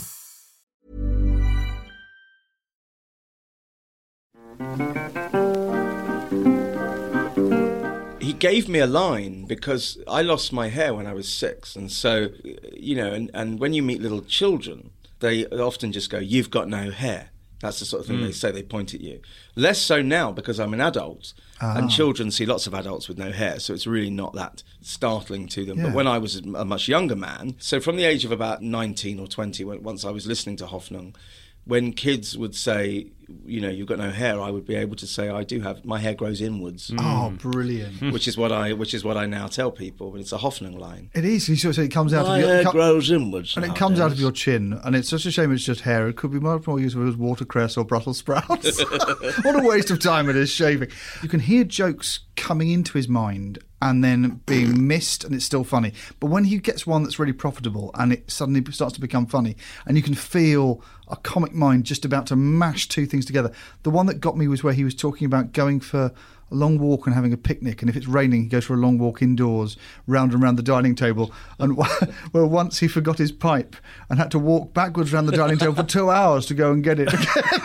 He gave me a line because I lost my hair when I was six. And so, you know, and, and when you meet little children, they often just go, "You've got no hair." That's the sort of thing mm. they say, they point at you. Less so now because I'm an adult ah. and children see lots of adults with no hair, so it's really not that startling to them. Yeah. But when I was a much younger man, so from the age of about nineteen or twenty, when, once I was listening to Hoffnung, when kids would say, you know, "You've got no hair," I would be able to say, "I do have, my hair grows inwards." Oh, brilliant. Which is what I which is what I now tell people, but it's a Hoffnung line. It is. So it comes out my of your hair com- grows inwards. And nowadays. it comes out of your chin, and it's such a shame it's just hair. It could be much more useful as watercress or Brussels sprouts. What a waste of time it is shaving. You can hear jokes coming into his mind and then being missed, and it's still funny. But when he gets one that's really profitable and it suddenly starts to become funny, and you can feel a comic mind just about to mash two things together. The one that got me was where he was talking about going for a long walk and having a picnic, and if it's raining he goes for a long walk indoors round and round the dining table, and well, once he forgot his pipe and had to walk backwards around the dining table for two hours to go and get it again.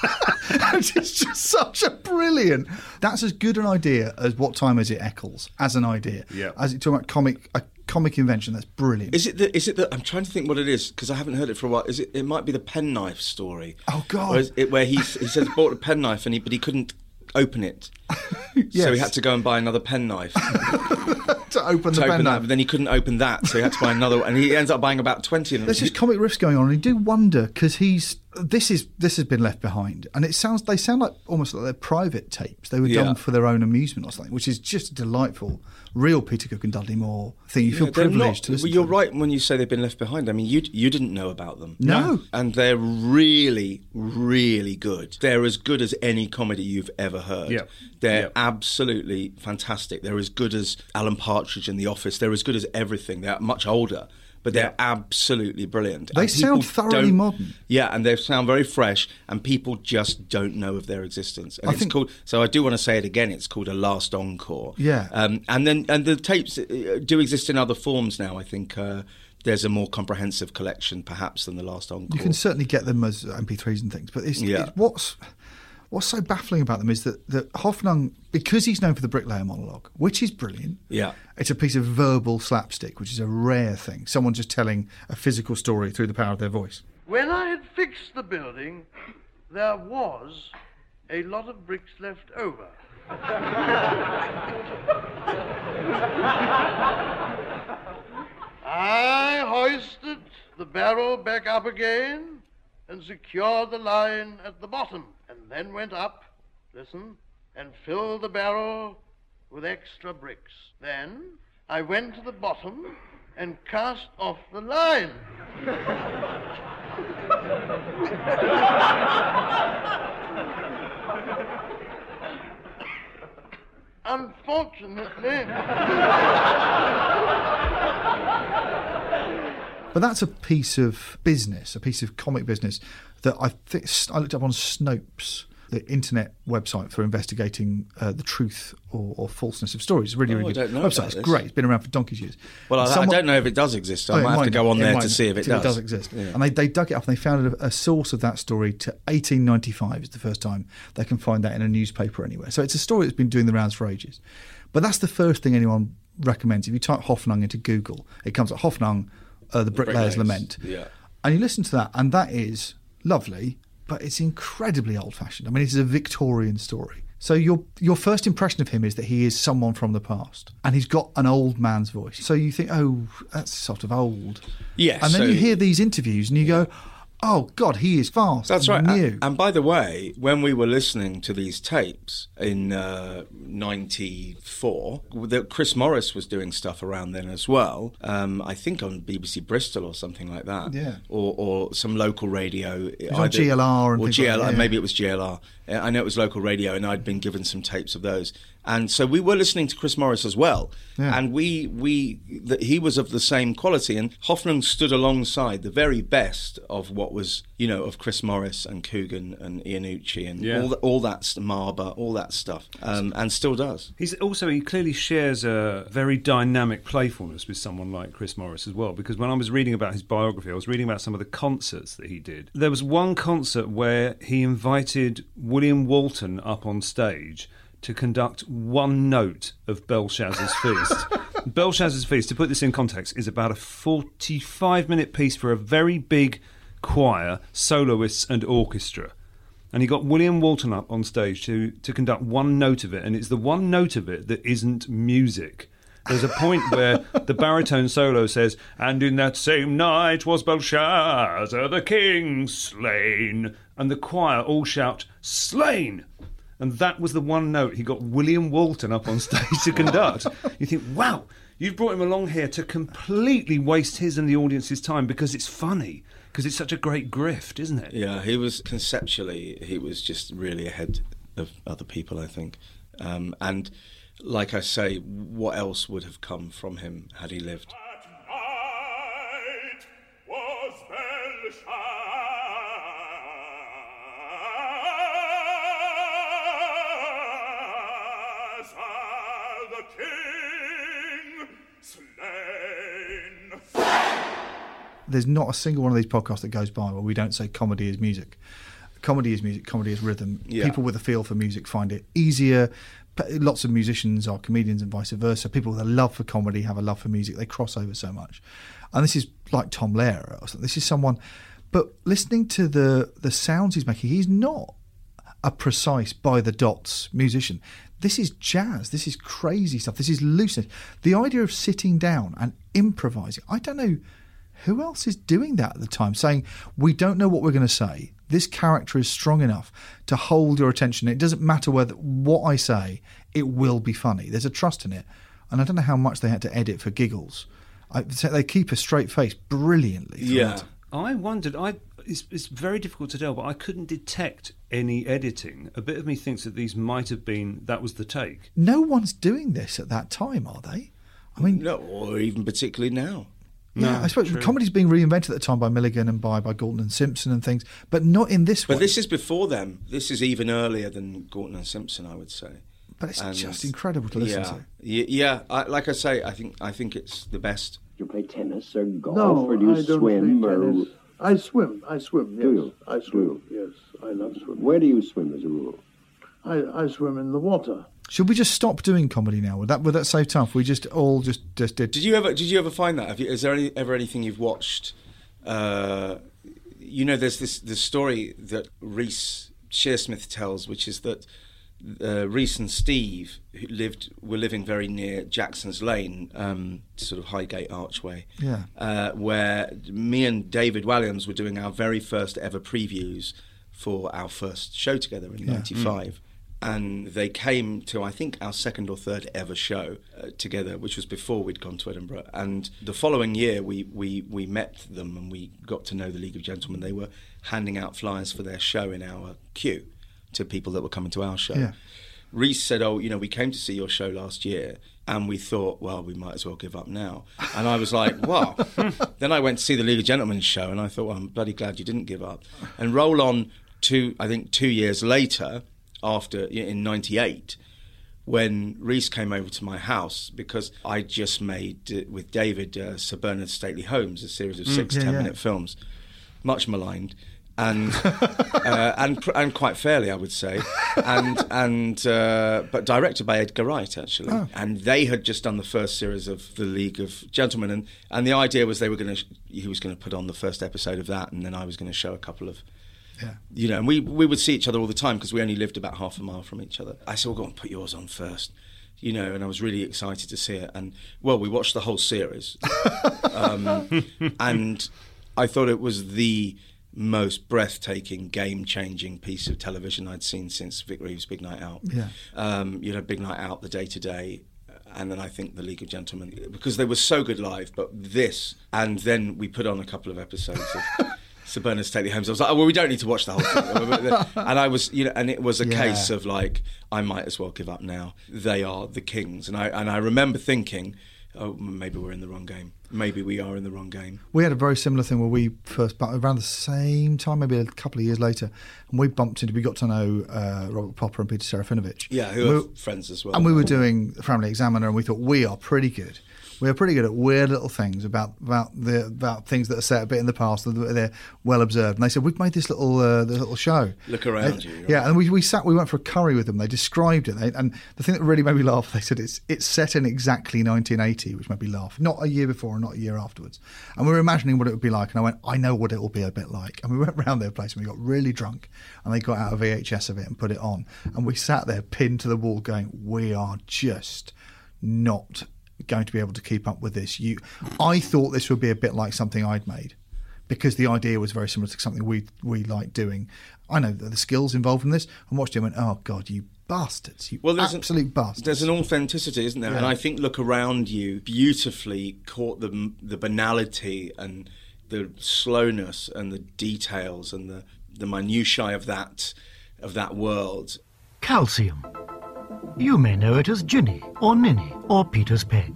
It's just such a brilliant. That's as good an idea as What Time Is It, Eccles, as an idea. Yeah. As you talk about comic, a comic invention, that's brilliant. Is it the, is it the, I'm trying to think what it is, because I haven't heard it for a while. Is it, it might be the penknife story. Oh, God. Where, it, where he, he said he bought a penknife, and he, but he couldn't open it. Yes. So he had to go and buy another penknife. to open to the open penknife. that, but then he couldn't open that, so he had to buy another one. And he ends up buying about twenty of them. There's just comic riffs going on, and you do wonder, because he's this is this has been left behind, and it sounds they sound like almost like they're private tapes. They were Yeah. done for their own amusement or something, which is just a delightful, real Peter Cook and Dudley Moore thing. You Yeah, feel they're privileged not- to listen well, You're to. right when you say they've been left behind. I mean, you you didn't know about them. No. And they're really, really good. They're as good as any comedy you've ever heard. Yeah. They're Yeah. absolutely fantastic. They're as good as Alan Partridge in The Office. They're as good as everything. They're much older, but they're absolutely brilliant. They And sound people thoroughly don't- modern. Yeah, and they sound very fresh, and people just don't know of their existence. And I it's think- called, so I do want to say it again, it's called A Last Encore. Yeah. Um, and then and the tapes uh, do exist in other forms now. I think uh, there's a more comprehensive collection, perhaps, than The Last Encore. You can certainly get them as M P threes and things, but it's, Yeah. it's what's what's so baffling about them is that, that Hoffnung, because he's known for the bricklayer monologue, which is brilliant. Yeah. It's a piece of verbal slapstick, which is a rare thing. Someone just telling a physical story through the power of their voice. When I had fixed the building, there was a lot of bricks left over. I hoisted the barrel back up again and secured the line at the bottom, and then went up, listen, and filled the barrel with extra bricks. Then I went to the bottom and cast off the line. Unfortunately... But that's a piece of business, a piece of comic business that I think I looked up on Snopes, the internet website for investigating uh, the truth or, or falseness of stories. It's a really, Oh, really I good don't know website. about It's this. great. It's been around for donkey's years. Well, I, And I someone- don't know if it does exist. I Oh, it might have to might go not. on It there might to not. see if it See does. It does exist. Yeah. And they, they dug it up and they found a, a source of that story to eighteen ninety-five is the first time they can find that in a newspaper anywhere. So it's a story that's been doing the rounds for ages. But that's the first thing anyone recommends. If you type Hoffnung into Google, it comes up Hoffnung, uh, the Bricklayer's Bricklayers, Lament. yeah. And you listen to that, and that is lovely, but it's incredibly old-fashioned. I mean, it's a Victorian story. So your your first impression of him is that he is someone from the past, and he's got an old man's voice. So you think, oh, that's sort of old. Yes, And then so- you hear these interviews, and you go, oh, God, he is fast. That's right. and new. And, and by the way, when we were listening to these tapes in uh, ninety-four, that Chris Morris was doing stuff around then as well. Um, I think on B B C Bristol or something like that. Yeah. Or, or some local radio. was on G L R and or things G L R. like that, yeah. Maybe it was G L R. Uh, I know it was local radio, and I'd been given some tapes of those. And so we were listening to Chris Morris as well. Yeah. And we, we the, he was of the same quality. And Hoffman stood alongside the very best of what was, you know, of Chris Morris and Coogan and Iannucci and Yeah. all, the, all that, Marber, all that stuff. Um, and still does. He's also, he clearly shares a very dynamic playfulness with someone like Chris Morris as well, because when I was reading about his biography, I was reading about some of the concerts that he did. There was one concert where he invited William Walton up on stage to conduct one note of Belshazzar's Feast. Belshazzar's Feast, to put this in context, is about a forty-five minute piece for a very big choir, soloists and orchestra. And he got William Walton up on stage to, to conduct one note of it, and it's the one note of it that isn't music. There's a point where the baritone solo says, "And in that same night was Belshazzar the king slain," and the choir all shout, "Slain!" And that was the one note he got William Walton up on stage to conduct. You think, wow, you've brought him along here to completely waste his and the audience's time because it's funny, because it's such a great grift, isn't it? Yeah, he was conceptually, he was just really ahead of other people, I think. Um, and like I say, what else would have come from him had he lived? There's not a single one of these podcasts that goes by where we don't say comedy is music. Comedy is music, comedy is rhythm. Yeah. People with a feel for music find it easier. P- Lots of musicians are comedians and vice versa. People with a love for comedy have a love for music. They cross over so much. And this is like Tom Lehrer or something. This is someone... But listening to the, the sounds he's making, he's not a precise by-the-dots musician. This is jazz. This is crazy stuff. This is looseness. The idea of sitting down and improvising, I don't know... Who else is doing that at the time? Saying, we don't know what we're going to say. This character is strong enough to hold your attention. It doesn't matter whether what I say, it will be funny. There's a trust in it. And I don't know how much they had to edit for giggles. I, they keep a straight face brilliantly. Yeah. I wondered, I it's, it's very difficult to tell, but I couldn't detect any editing. A bit of me thinks that these might have been, that was the take. No one's doing this at that time, are they? I mean, no, or even particularly now. Yeah, No, I suppose true. comedy's being reinvented at the time by Milligan and by, by Galton and Simpson and things, but not in this way. But this is before them. This is even earlier than Galton and Simpson, I would say. But it's And- just incredible to listen yeah, to. Yeah, yeah. I, like I say, I think I think it's the best. Do you play tennis or golf, No, or do you I don't swim? play Or tennis. I swim. I swim. Yes, Do you? I swim. Yes, I love swimming. Where do you swim as a rule? I, I swim in the water. Should we just stop doing comedy now? Would that would that save time? If we just all just just did. Did you ever? Did you ever find that? Have you, is there any, ever anything you've watched? Uh, you know, there's this this story that Reese Shearsmith tells, which is that uh, Reese and Steve, who lived, were living very near Jackson's Lane, um, sort of Highgate Archway. Yeah. Uh, where me and David Walliams were doing our very first ever previews for our first show together in Yeah. ninety-five. And they came to, I think, our second or third ever show uh, together, which was before we'd gone to Edinburgh. And the following year, we, we, we met them and we got to know the League of Gentlemen. They were handing out flyers for their show in our queue to people that were coming to our show. Yeah. Reese said, oh, you know, we came to see your show last year and we thought, well, we might as well give up now. And I was like, wow. Then I went to see the League of Gentlemen's show and I thought, well, I'm bloody glad you didn't give up. And roll on to, I think, two years later, after, in ninety-eight, when Reese came over to my house, because I just made, uh, with David, uh, Sir Bernard Stately Holmes, a series of six Mm, yeah, ten-minute yeah. films, much maligned. And uh, and pr- and quite fairly, I would say, and and uh, but directed by Edgar Wright actually, Oh. and they had just done the first series of the League of Gentlemen, and, and the idea was they were going to, he was going to put on the first episode of that, and then I was going to show a couple of, Yeah. you know, and we we would see each other all the time because we only lived about half a mile from each other. I said, well, go on, put yours on first. You know, and I was really excited to see it, and well, we watched the whole series, um, and I thought it was the most breathtaking, game-changing piece of television I'd seen since Vic Reeves' Big Night Out. Yeah. Um, you know, Big Night Out, The Day to Day, and then I think The League of Gentlemen, because they were so good live. But this, and then we put on a couple of episodes of Sir Bernard Stately Holmes. I was like, oh, well, we don't need to watch the whole thing. And I was, you know, and it was a Yeah. case of like, I might as well give up now. They are the kings, and I and I remember thinking, oh, maybe we're in the wrong game. Maybe we are in the wrong game. We had a very similar thing where we first, but around the same time, maybe a couple of years later, and we bumped into, we got to know uh, Robert Popper and Peter Serafinovich. Yeah, who we are were, friends as well. And we were doing the Family Examiner, and we thought, we are pretty good. We are pretty good at weird little things about about the about things that are set a bit in the past, that they're well observed. And they said, we've made this little uh, this little show. Look around They- you. Right? Yeah, and we, we sat, we went for a curry with them. They described it, they, and the thing that really made me laugh, they said it's it's set in exactly nineteen eighty, which made me laugh. Not a year before, and not a year afterwards. And we were imagining what it would be like, and I went, I know what it will be a bit like. And we went round their place, and we got really drunk, and they got out a V H S of it and put it on, and we sat there pinned to the wall, going, we are just not going to be able to keep up with this. You, I thought this would be a bit like something I'd made, because the idea was very similar to something we we like doing. I know the skills involved in this, and watched it and went, oh God, you bastards, you Well, there's absolute an, bastards. There's an authenticity, isn't there? Yeah. And I think Look Around You beautifully caught the the banality and the slowness and the details and the, the minutiae of that of that world. Calcium. You may know it as Ginny, or Minnie, or Peter's Peg.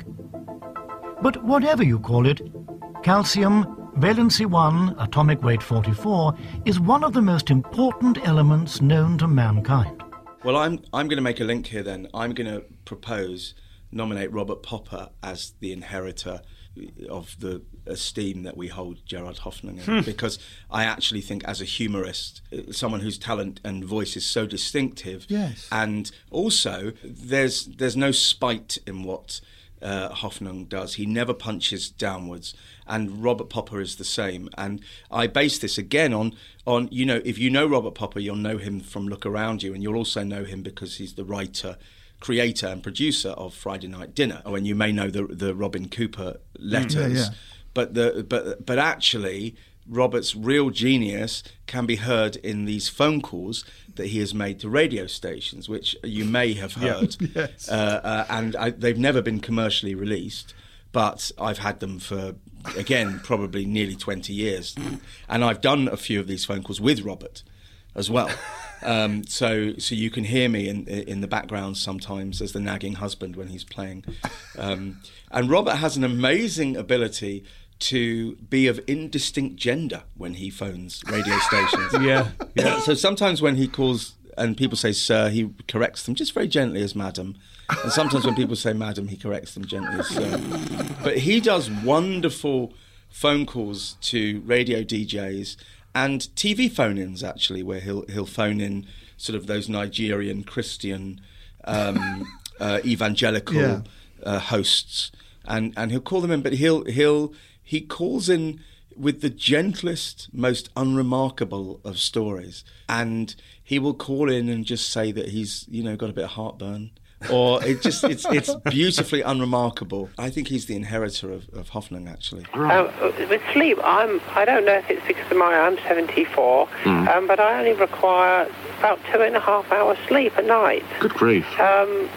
But whatever you call it, calcium, valency one, atomic weight forty-four, is one of the most important elements known to mankind. Well, I'm I'm going to make a link here then. I'm going to propose, nominate Robert Popper as the inheritor of the esteem that we hold Gerard Hoffnung in, Hmm. because I actually think as a humorist, someone whose talent and voice is so distinctive, Yes. and also there's there's no spite in what uh, Hoffnung does. He never punches downwards, and Robert Popper is the same. And I base this again on on you know, if you know Robert Popper, you'll know him from Look Around You, and you'll also know him because he's the writer, creator and producer of Friday Night Dinner, and you may know the the Robin Cooper letters. Yeah, yeah. But the but but actually, Robert's real genius can be heard in these phone calls that he has made to radio stations, which you may have Yeah. heard. Yes. Uh, uh, and I, they've never been commercially released, but I've had them for, again, probably nearly twenty years. And I've done a few of these phone calls with Robert as well. Um, so so you can hear me in in the background sometimes as the nagging husband when he's playing. Um, and Robert has an amazing ability to be of indistinct gender when he phones radio stations. Yeah, yeah. So sometimes when he calls and people say sir, he corrects them just very gently as madam. And sometimes when people say madam, he corrects them gently as sir. But he does wonderful phone calls to radio D Js and T V phone-ins, actually, where he'll he'll phone in sort of those Nigerian Christian um, uh, evangelical Yeah. uh, hosts, and and he'll call them in, but he'll he'll he calls in with the gentlest, most unremarkable of stories, and he will call in and just say that he's, you know, got a bit of heartburn, or it just it's it's beautifully unremarkable. I think he's the inheritor of, of Hoffnung, actually. Um, with sleep, I'm, I don't know if it's because of my, I'm seventy-four, Mm. um, but I only require about two and a half hours sleep at night. Good grief. Um,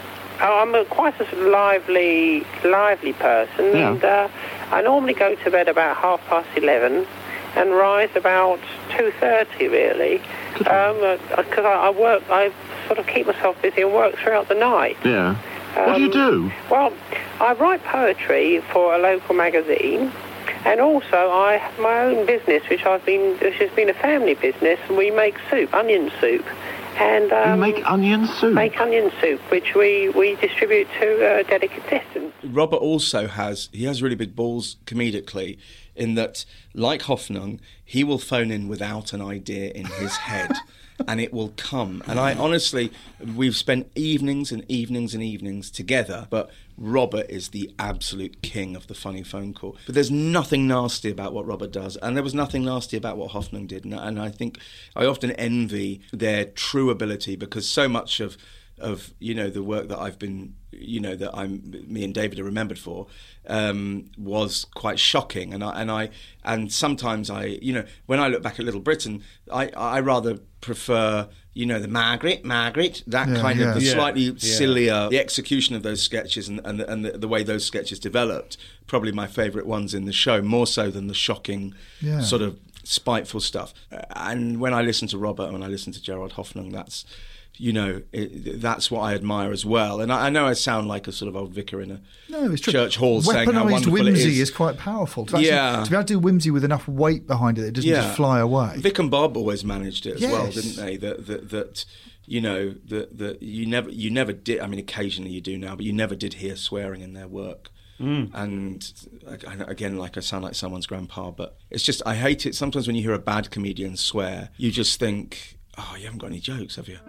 I'm a, quite a sort of lively, lively person, Yeah. and uh, I normally go to bed about half past eleven and rise about two thirty, really, because um, I, I work, I sort of keep myself busy and work throughout the night. Yeah. What do you do? Well, I write poetry for a local magazine, and also I have my own business, which I've been, which has been a family business, and we make soup, onion soup. And um, You make onion soup? Make onion soup, which we, we distribute to uh, delicatessens. Robert also has, he has really big balls comedically, in that, like Hoffnung, he will phone in without an idea in his head. And it will come. And I honestly, we've spent evenings and evenings and evenings together, but Robert is the absolute king of the funny phone call. But there's nothing nasty about what Robert does, and there was nothing nasty about what Hoffnung did. And, and I think I often envy their true ability, because so much of of you know the work that I've been you know that I'm me and David are remembered for um, was quite shocking, and I and I and sometimes I you know when I look back at Little Britain, I I rather prefer you know the Margaret Margaret that Yeah, kind yeah. of the Yeah, slightly yeah. sillier the execution of those sketches and and, the, and the, the way those sketches developed, probably my favourite ones in the show, more so than the shocking Yeah. sort of spiteful stuff. Uh, and when I listen to Robert and when I listen to Gerard Hoffnung, that's, you know, it, that's what I admire as well. And I, I know I sound like a sort of old vicar in a no, it's true. church hall saying how Weaponised wonderful whimsy it is. is quite powerful. To actually, yeah. To be able to do whimsy with enough weight behind it, it doesn't yeah. just fly away. Vic and Bob always managed it as yes. well, didn't they? That, that, that you know, that, that you never, you never did. I mean, occasionally you do now, but you never did hear swearing in their work. Mm. And again, like I sound like someone's grandpa, but it's just, I hate it. Sometimes when you hear a bad comedian swear, you just think, oh, you haven't got any jokes, have you?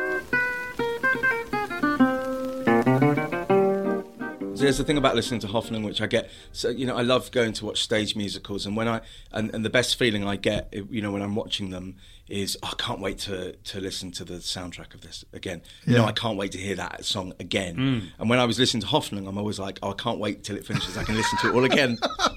There's the thing about listening to Hoffnung, which I get. So you know, I love going to watch stage musicals, and when I and, and the best feeling I get, you know, when I'm watching them is oh, I can't wait to to listen to the soundtrack of this again. You Yeah. know, I can't wait to hear that song again. Mm. And when I was listening to Hoffnung, I'm always like, oh, I can't wait till it finishes. I can listen to it all again.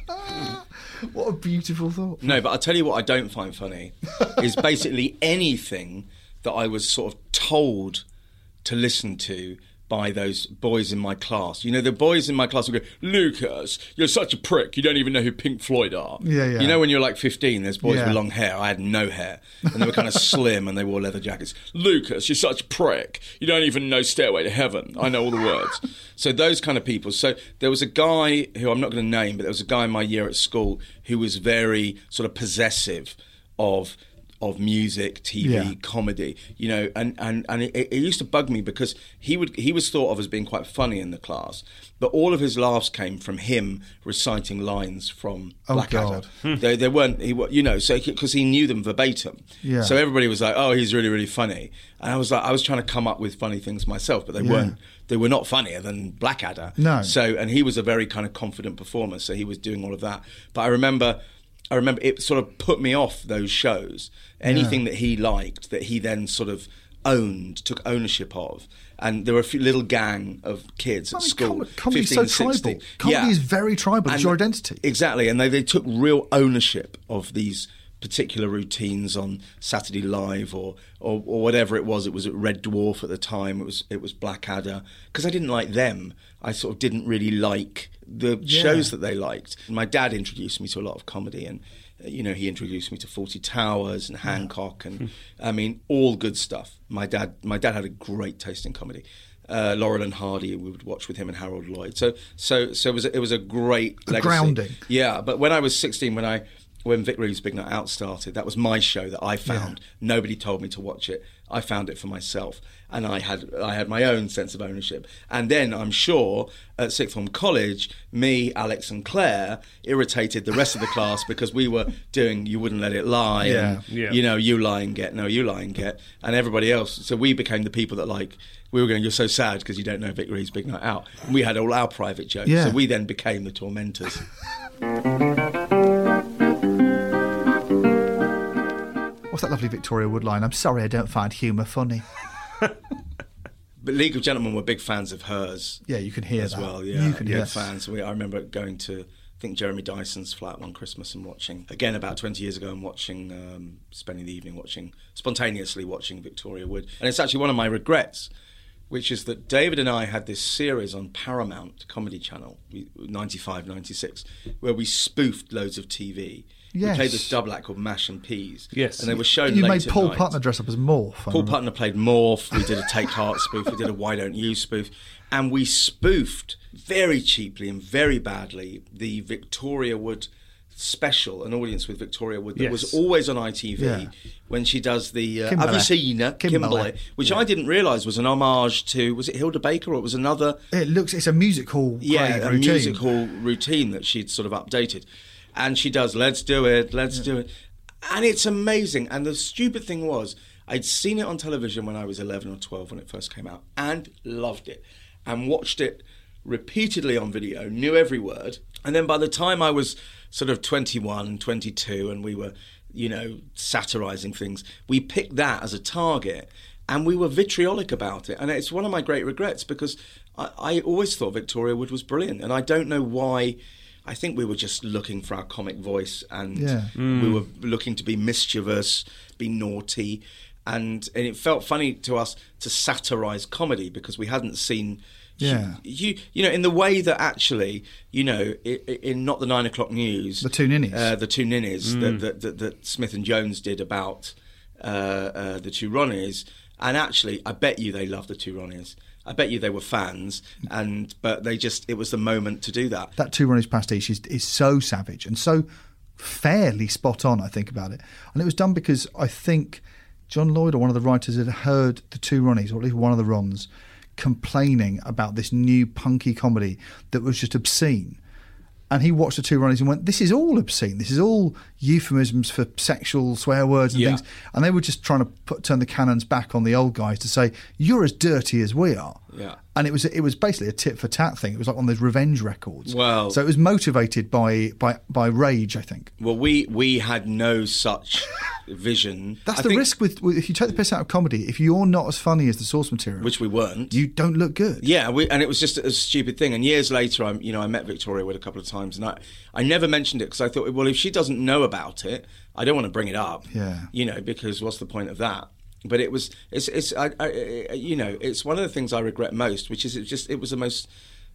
What a beautiful thought. No, but I'll tell you what I don't find funny is basically anything that I was sort of told to listen to by those boys in my class. You know, the boys in my class would go, Lucas, you're such a prick, you don't even know who Pink Floyd are. Yeah, yeah. You know when you're like fifteen, there's boys Yeah. with long hair. I had no hair. And they were kind of slim and they wore leather jackets. Lucas, you're such a prick. You don't even know Stairway to Heaven. I know all the words. So those kind of people. So there was a guy who I'm not going to name, but there was a guy in my year at school who was very sort of possessive of of music, T V, Yeah. comedy, you know, and, and, and it, it used to bug me because he would he was thought of as being quite funny in the class, but all of his laughs came from him reciting lines from Oh, Blackadder. God. They, they weren't, he, wa- you know, so because he knew them verbatim. Yeah. So everybody was like, oh, he's really, really funny. And I was like, I was trying to come up with funny things myself, but they Yeah. weren't. They were not funnier than Blackadder. No. So, and he was a very kind of confident performer, so he was doing all of that. But I remember... I remember it sort of put me off those shows. Anything Yeah. that he liked, that he then sort of owned, took ownership of. And there were a few little gang of kids at I mean, school, com- comedy's so fifteen, sixteen. tribal. Comedy Yeah. is very tribal. It's And- your identity. Exactly. And they, they took real ownership of these particular routines on Saturday Live or, or or whatever it was. It was at Red Dwarf at the time. It was it was Blackadder. Because I didn't like them. I sort of didn't really like the Yeah. shows that they liked. My dad introduced me to a lot of comedy, and uh, you know, he introduced me to Fawlty Towers and Hancock, and I mean, all good stuff. My dad, my dad had a great taste in comedy. Uh, Laurel and Hardy, we would watch with him and Harold Lloyd. So, so, so it was a, it was a great A legacy. grounding. Yeah, but when I was sixteen, when I when Vic Reeves' Big Night Out started, that was my show that I found. Yeah. Nobody told me to watch it. I found it for myself, and I had I had my own sense of ownership. And then I'm sure at Sixth Form College, me, Alex, and Claire irritated the rest of the class because we were doing You Wouldn't Let It Lie, Yeah. and, Yeah. you know, You Lie and Get, no, You Lie and Get, and everybody else. So we became the people that like. We were going, you're so sad because you don't know Vic Reeves' Big Night Out. And we had all our private jokes. Yeah. So we then became the tormentors. What's that lovely Victoria Wood line? I'm sorry I don't find humour funny. But League of Gentlemen were big fans of hers. Yeah, you can hear as that. well. Yeah, You can big hear- fans. We, I remember going to, I think, Jeremy Dyson's flat one Christmas and watching, again about twenty years ago, and watching, um, spending the evening watching, spontaneously watching Victoria Wood. And it's actually one of my regrets, which is that David and I had this series on Paramount Comedy Channel, we, ninety-five, ninety-six, where we spoofed loads of T V. Yes. We played this double act called Mash and Peas. Yes. And they were shown You late made at Paul night. Putner dress up as Morph. I Paul remember. Putner played Morph. We did a Take Heart spoof. We did a Why Don't You spoof. And we spoofed very cheaply and very badly the Victoria Wood special, An Audience with Victoria Wood, that Yes. was always on I T V Yeah. when she does the uh, Kimberly. Have You Seen Her? Kimberly. Kimberly, which I didn't realise was an homage to, was it Hilda Baker, or it was another It looks. It's a music hall. yeah, grade a routine. music hall routine that she'd sort of updated. And she does Let's Do It, Let's Do It. And it's amazing. And the stupid thing was, I'd seen it on television when I was eleven or twelve when it first came out, and loved it. And watched it repeatedly on video, knew every word. And then by the time I was sort of twenty-one, twenty-two, and we were, you know, satirising things, we picked that as a target. And we were vitriolic about it. And it's one of my great regrets, because I, I always thought Victoria Wood was brilliant. And I don't know why. I think we were just looking for our comic voice, and Yeah. we were looking to be mischievous, be naughty. and and it felt funny to us to satirise comedy because we hadn't seen. Yeah, you you know, in the way that actually, you know, in, in Not the Nine O'Clock News, the two ninnies, uh, the two ninnies Mm. that, that, that that Smith and Jones did about uh, uh, the two Ronnies, and actually, I bet you they loved the two Ronnies. I bet you they were fans, and but they just it was the moment to do that. That Two Ronnies pastiche is, is so savage and so fairly spot on, I think, about it. And it was done because I think John Lloyd or one of the writers had heard the two Ronnies, or at least one of the Rons, complaining about this new punky comedy that was just obscene. And he watched the two Ronnies and went, this is all obscene. This is all euphemisms for sexual swear words and Yeah. things. And they were just trying to put, turn the cannons back on the old guys to say, you're as dirty as we are. Yeah. And it was it was basically a tit for tat thing. It was like one of those revenge records. Well- so it was motivated by by by rage, I think. Well, we we had no such vision. That's I the think- risk with, with if you take the piss out of comedy. If you're not as funny as the source material, which we weren't, you don't look good. Yeah, we, and it was just a stupid thing. And years later, I, you know, I met Victoria Wood a couple of times, and I, I never mentioned it because I thought, well, if she doesn't know about it, I don't want to bring it up. Yeah. You know, because what's the point of that? But it was, it's, it's, I, I, you know, it's one of the things I regret most, which is it just, it was the most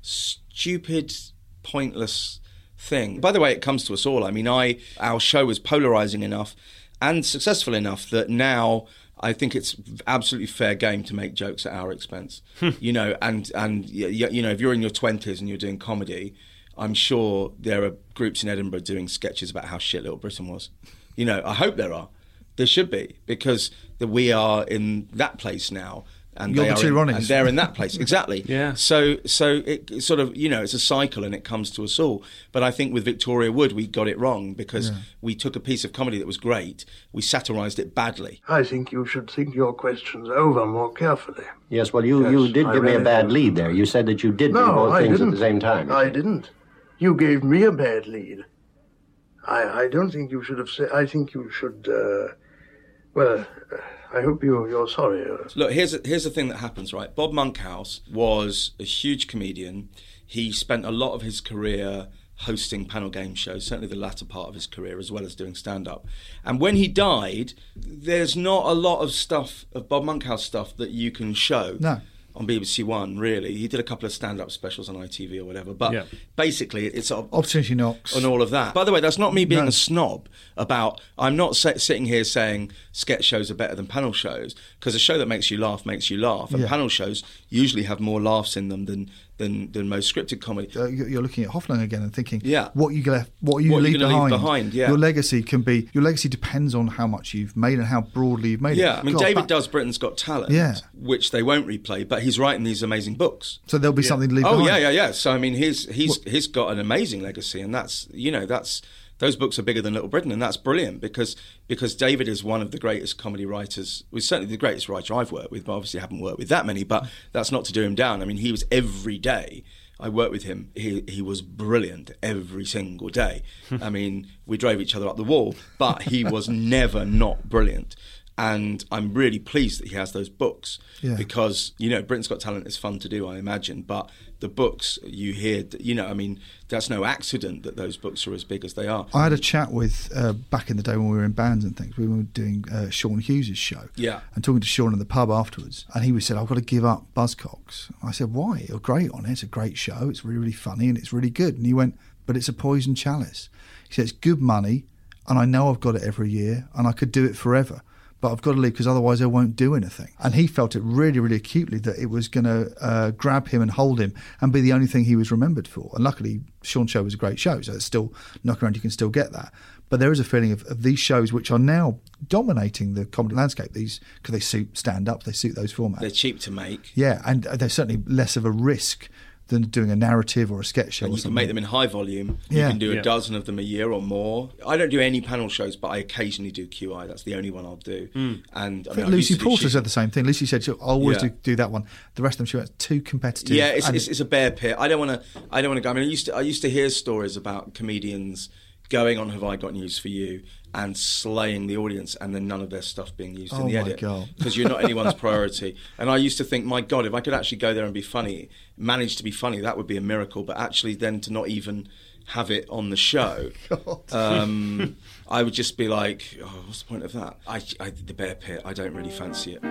stupid, pointless thing. By the way, it comes to us all. I mean, I, our show was polarising enough and successful enough that now I think it's absolutely fair game to make jokes at our expense. You know, and and y- y- you know, if you're in your twenties and you're doing comedy, I'm sure there are groups in Edinburgh doing sketches about how shit Little Britain was. You know, I hope there are. There should be, because the, we are in that place now. And You're they the are two in, Ronnies. and they're in that place, exactly. Yeah. So, so it, it sort of, you know, it's a cycle, and it comes to us all. But I think with Victoria Wood, we got it wrong because Yeah. we took a piece of comedy that was great, we satirised it badly. I think you should think your questions over more carefully. Yes, well, you, Yes, you did I give me a really bad do. lead there. You said that you did do No, both I things didn't. at the same time. I didn't. You gave me a bad lead. I, I don't think you should have said. I think you should. Uh, well, uh, I hope you, you're sorry. Look, here's here's the thing that happens, right? Bob Monkhouse was a huge comedian. He spent a lot of his career hosting panel game shows, certainly the latter part of his career, as well as doing stand-up. And when he died, there's not a lot of stuff, of Bob Monkhouse stuff, that you can show. No. On B B C One, really. He did a couple of stand-up specials on I T V or whatever, but Yeah. basically it's sort of Opportunity knocks. and all of that. By the way, that's not me being No. a snob about, I'm not sa- sitting here saying sketch shows are better than panel shows, because a show that makes you laugh makes you laugh, and Yeah. panel shows usually have more laughs in them than than, than most scripted comedy. Uh, you- you're looking at Hoffling again and thinking, Yeah. what you gonna, what you What are you leave gonna leave behind. behind, yeah. Your legacy can be. Your legacy depends on how much you've made and how broadly you've made it. Yeah, I mean, God, David back- does Britain's Got Talent, Yeah. which they won't replay, but he's writing these amazing books. So there'll be something to leave Oh behind. yeah, yeah, yeah. So I mean, he's he's he's got an amazing legacy, and that's you know that's those books are bigger than Little Britain, and that's brilliant because because David is one of the greatest comedy writers. Well, certainly the greatest writer I've worked with, but obviously I haven't worked with that many. But that's not to do him down. I mean, he was every day. I worked with him. He he was brilliant every single day. I mean, we drove each other up the wall, but he was never not brilliant. And I'm really pleased that he has those books Yeah. because, you know, Britain's Got Talent is fun to do, I imagine. But the books you hear, you know, I mean, that's no accident that those books are as big as they are. I had a chat with, uh, back in the day when we were in bands and things, we were doing uh, Sean Hughes' show. Yeah. And talking to Sean in the pub afterwards. And he said, I've got to give up Buzzcocks. I said, why? You're great on it. It's a great show. It's really, really funny and it's really good. And he went, but it's a poison chalice. He said, it's good money and I know I've got it every year and I could do it forever. But I've got to leave because otherwise I won't do anything. And he felt it really, really acutely that it was going to uh, grab him and hold him and be the only thing he was remembered for. And luckily, Sean's show was a great show, so it's still, knock around, you can still get that. But there is a feeling of, of these shows which are now dominating the comedy landscape, these because they suit stand-up, they suit those formats. They're cheap to make. Yeah, and they're certainly less of a risk than doing a narrative or a sketch show. And or you can something. make them in high volume. Yeah. You can do a Yeah. dozen of them a year or more. I don't do any panel shows, but I occasionally do Q I. That's the only one I'll do. Mm. And I I think mean, I used Lucy to do Porter she- said the same thing. Lucy said she'll always Yeah. do, do that one. The rest of them she went too competitive. Yeah, it's, and it's, it's a bear pit. I don't want to. I don't want to go. I mean, I used to. I used to hear stories about comedians going on Have I Got News for You and slaying the audience, and then none of their stuff being used Oh in the my edit God. because you're not anyone's priority. And I used to think, my God, if I could actually go there and be funny, manage to be funny, that would be a miracle. But actually, then to not even have it on the show, um, I would just be like, oh, what's the point of that? I, I, the bear pit, I don't really fancy it.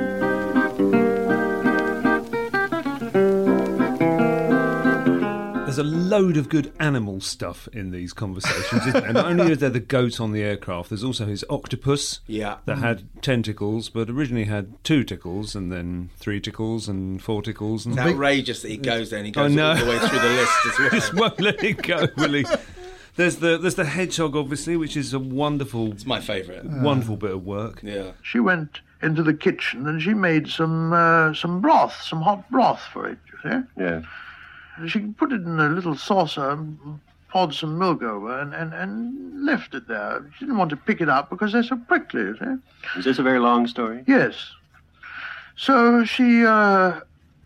There's a load of good animal stuff in these conversations, isn't there? And not only is there the goat on the aircraft, there's also his octopus Yeah. that had tentacles, but originally had two tickles, and then three tickles, and four tickles. And It's outrageous that he goes there and he goes I know. all the way through the list as well. Just won't let it go, will he? There's the there's the hedgehog, obviously, which is a wonderful. It's my favourite. Wonderful bit of work. Yeah. She went into the kitchen and she made some uh, some broth, some hot broth for it, you see? Yeah. She put it in a little saucer and poured some milk over and, and, and left it there. She didn't want to pick it up because they're so prickly, you see? Is this a very long story? Yes. So she, uh...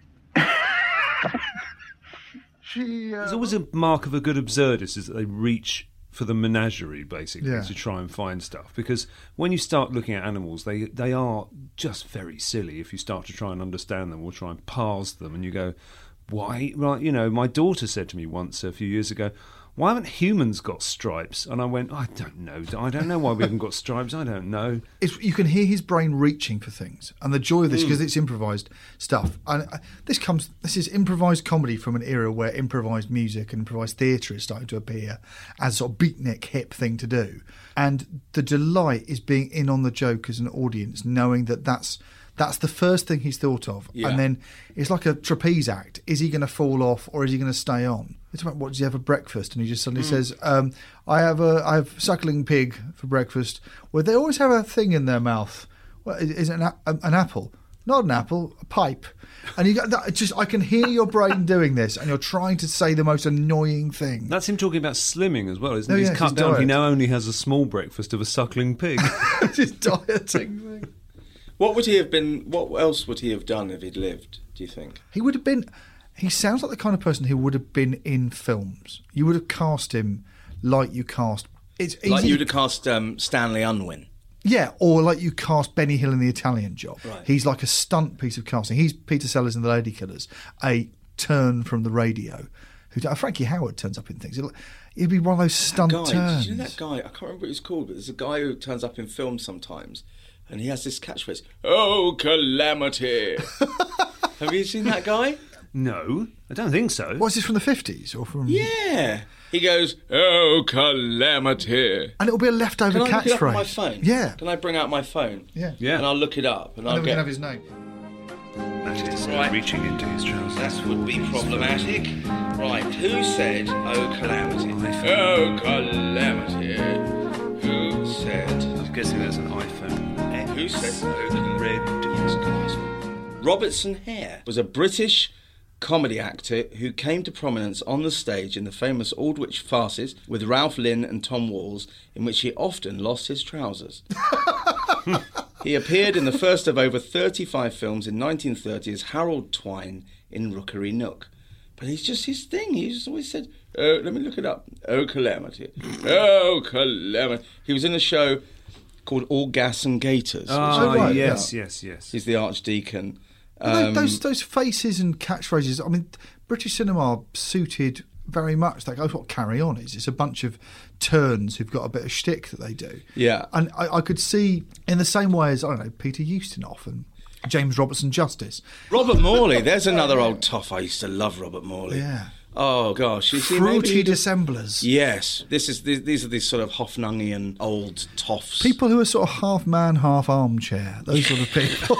she, uh... There's always a mark of a good absurdist is that they reach for the menagerie, basically, Yeah. to try and find stuff. Because when you start looking at animals, they they are just very silly if you start to try and understand them or try and parse them, and you go, why? Right, you know, my daughter said to me once a few years ago, why haven't humans got stripes? And I went, I don't know. I don't know why we haven't got stripes. I don't know. It's, you can hear his brain reaching for things, and the joy of this Mm. because it's improvised stuff. And uh, this comes, this is improvised comedy from an era where improvised music and improvised theatre is starting to appear as a sort of beatnik hip thing to do. And the delight is being in on the joke as an audience, knowing that that's that's the first thing he's thought of, Yeah. and then it's like a trapeze act. Is he going to fall off or is he going to stay on? It's about what does he have for breakfast, and he just suddenly Mm. says, um, "I have a I have suckling pig for breakfast." Well, they always have a thing in their mouth. Well, is is it an, a- an apple? Not an apple, a pipe. And you got that. Just I can hear your brain doing this, and you're trying to say the most annoying thing. That's him talking about slimming as well, isn't Oh, it? yeah, He's it's cut his down. He diet. now only has a small breakfast of a suckling pig. Just dieting thing. What would he have been, what else would he have done if he'd lived, do you think? He would have been. He sounds like the kind of person who would have been in films. You would have cast him like you cast. It's Like easy- you'd have cast um, Stanley Unwin. Yeah, or like you cast Benny Hill in The Italian Job. Right. He's like a stunt piece of casting. He's Peter Sellers in The Ladykillers, a turn from the radio. Who uh, Frankie Howard turns up in things. It'll, it'd be one of those stunt Guy, turns. did you know that guy? I can't remember what he's called, but there's a guy who turns up in films sometimes, and he has this catchphrase, "Oh, calamity!" Have you seen that guy? No, I don't think so. What's this from the fifties or from? Yeah, he goes, "Oh, calamity!" And it'll be a leftover Can I look it up on catchphrase. my phone? Yeah. Can I bring out my phone? Yeah. Yeah. And I'll look it up, and, And I'll then we get. can have his name. That is Right. reaching into his trousers. That would be problematic. Right, who said, "Oh, calamity"? Oh, calamity. Who said? I'm guessing that's an iPhone. Who said, "Oh, calamity"? Yes, guys. Robertson Hare was a British comedy actor who came to prominence on the stage in the famous Aldwych farces with Ralph Lynn and Tom Walls, in which he often lost his trousers. He appeared in the first of over thirty-five films in nineteen thirty as Harold Twine in Rookery Nook. But he's just his thing. He just always said, "Oh, let me look it up. Oh, calamity. Oh, calamity." He was in a show called All Gas and Gators. Ah, right, yes, yes, yes. He's the Archdeacon. Well, tho- Um, those those faces and catchphrases. I mean, British cinema suited very much. Like that's what Carry On is. It's a bunch of turns who've got a bit of shtick that they do. Yeah. And I, I could see in the same way as I don't know Peter Ustinov and James Robertson Justice. Robert Morley. There's another old toff. I used to love Robert Morley. Yeah. Oh gosh, you see, Fruity maybe you just- dissemblers. Yes, this is these these are these sort of Hoffnungian old toffs. People who are sort of half man, half armchair. Those sort of people.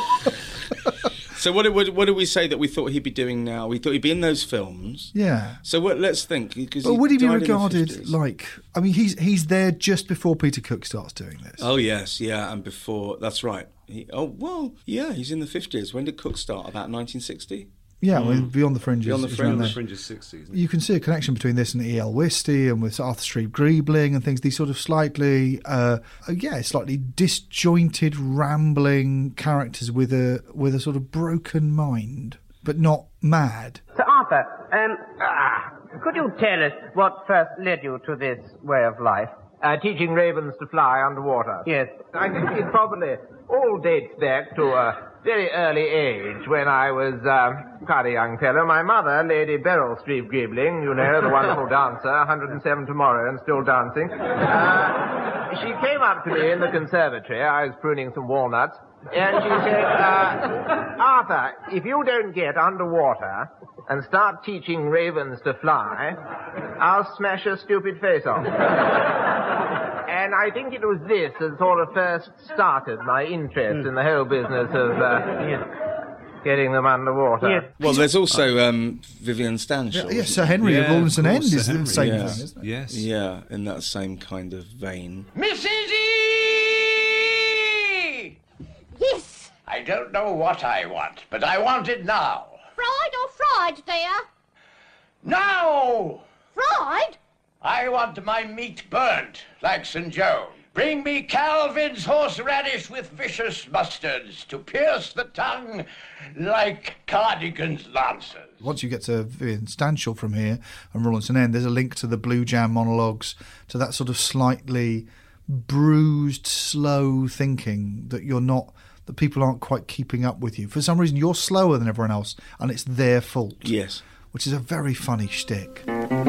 So what, did- what what did we say that we thought he'd be doing now? We thought he'd be in those films. Yeah. So what, let's think. Because But would he be died in the regarded fifties. like? I mean, he's he's there just before Peter Cook starts doing this. Oh yes, yeah, and before that's right. He, oh well, yeah, he's in the fifties. When did Cook start? About nineteen sixty. Yeah, I mean, Beyond the Fringes. Beyond the is Fringe. around Beyond the there. Fringes sixties. You can see a connection between this and E L Wisty and with Arthur Street Griebling and things. These sort of slightly, uh, uh, yeah, slightly disjointed, rambling characters with a with a sort of broken mind, but not mad. Sir Arthur, um, ah, could you tell us what first led you to this way of life? Uh, teaching ravens to fly underwater. Yes, I think it probably all dates back to a very early age when I was uh, quite a young fellow. My mother, Lady Beryl Street Greebling, you know, the wonderful dancer, one hundred and seven tomorrow and still dancing. Uh, she came up to me in the conservatory. I was pruning some walnuts. And she said, uh, Arthur, if you don't get underwater and start teaching ravens to fly, I'll smash your stupid face off. And I think it was this that sort of first started my interest in the whole business of uh, getting them underwater. Well, there's also um, Vivian Stanshall. Yeah, yeah, Sir Henry yeah, of Rawlinson End is Sir the Henry, same yes. thing, isn't it? Yes. Yeah, in that same kind of vein. Missus E! Yes. I don't know what I want, but I want it now. Fried or fried, dear? Now! Fried? I want my meat burnt, like Saint Joan. Bring me Calvin's horseradish with vicious mustards to pierce the tongue like Cardigan's lancers. Once you get to Vivian Stanshall from here and Rawlinson End, there's a link to the Blue Jam monologues, to that sort of slightly bruised, slow thinking that you're not, that people aren't quite keeping up with you. For some reason, you're slower than everyone else, and it's their fault. Yes. Which is a very funny shtick.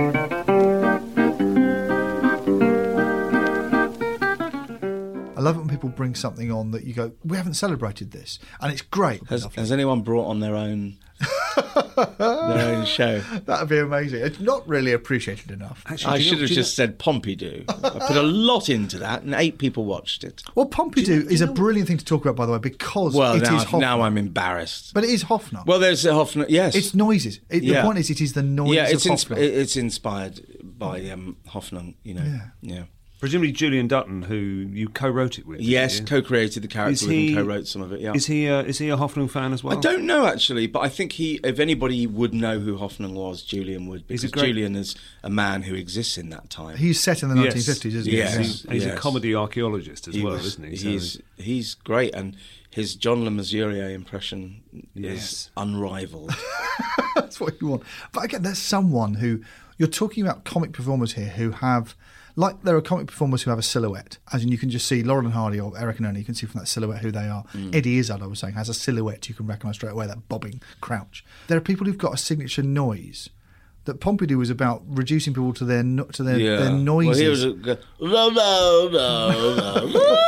I love it when people bring something on that you go, we haven't celebrated this, and it's great. Has, has anyone brought on their own their own show? That would be amazing. It's not really appreciated enough. Actually, I should have just know? said Pompidou. I put a lot into that, and eight people watched it. Well, Pompidou you know, is a brilliant thing to talk about, by the way, because well, it now, is Hoffner. Now I'm embarrassed. But it is Hoffner. Well, there's a Hoffner, yes. It's noises. It, yeah. The point is, it is the noise yeah, it's of insp- Hoffner. It's inspired by um, Hoffner, you know. Yeah. yeah. Presumably Julian Dutton, who you co-wrote it with. Yes, co-created the character with and co-wrote some of it, yeah. Is he, uh, is he a Hoffnung fan as well? I don't know, actually, but I think he, if anybody would know who Hoffnung was, Julian would, because great... Julian is a man who exists in that time. He's set in the yes. nineteen fifties, isn't yes. he? He's, he's yes. a comedy archaeologist as he well, was, isn't he? He's, so he's great, and his John Le Mesurier impression yes. is unrivalled. That's what you want. But again, there's someone who, you're talking about comic performers here who have... Like there are comic performers who have a silhouette, as in you can just see Laurel and Hardy or Eric and Ernie, you can see from that silhouette who they are. Mm. Eddie Izzard, I was saying, has a silhouette you can recognise straight away, that bobbing crouch. There are people who've got a signature noise. That Pompidou was about reducing people to their no, to their, yeah. their noises. Well, he was a, no, no, no, no,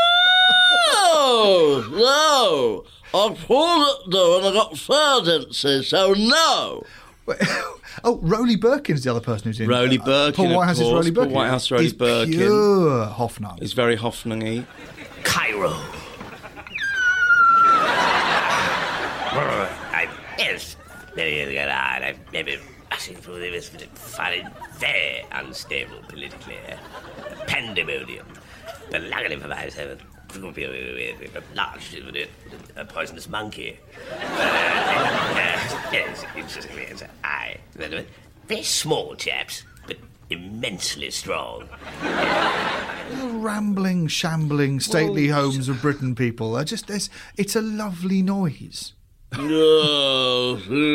no, no. I pulled it though and I got fervency, so no. Oh, Rowley Birkin's the other person who's in. Rowley uh, Birkin, Paul Whitehouse's of course. Rowley Birkin. Paul Whitehouse, Rowley He's Birkin. pure Hoffnung. He's very Hoffnung-y. Cairo. I, yes, many years ago I've maybe passing through this finding very unstable politically. Pandemonium. But luckily for myself, large, a poisonous monkey. Uh, yes, interestingly, it's I. Very small chaps, but immensely strong. Rambling, shambling, stately well, homes of Britain people. They're just, it's, it's a lovely noise. No.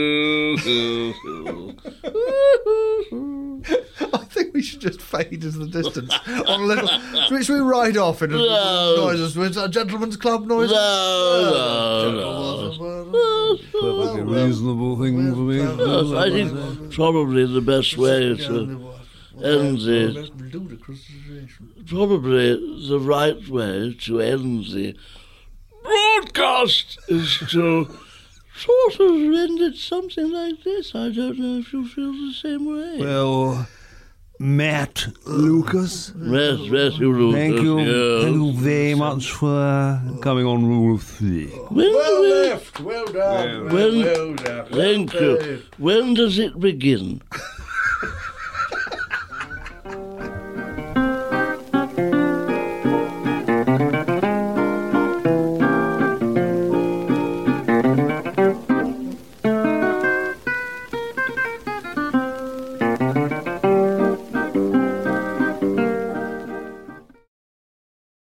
I think we should just fade into the distance on a little. Which we ride off in a no. noises. It's a gentleman's club noise. No, no, no. Perfectly reasonable thing for me. Yes, I think probably the best way to end the probably the right way to end the broadcast is to sort of end it something like this. I don't know if you feel the same way. Well, Matt Lucas. Yes, yes, you Lucas. Thank you, yes. thank you very much for uh, coming on Rule of Three. When well we, left, well done, when, well done. Thank you. When does it begin?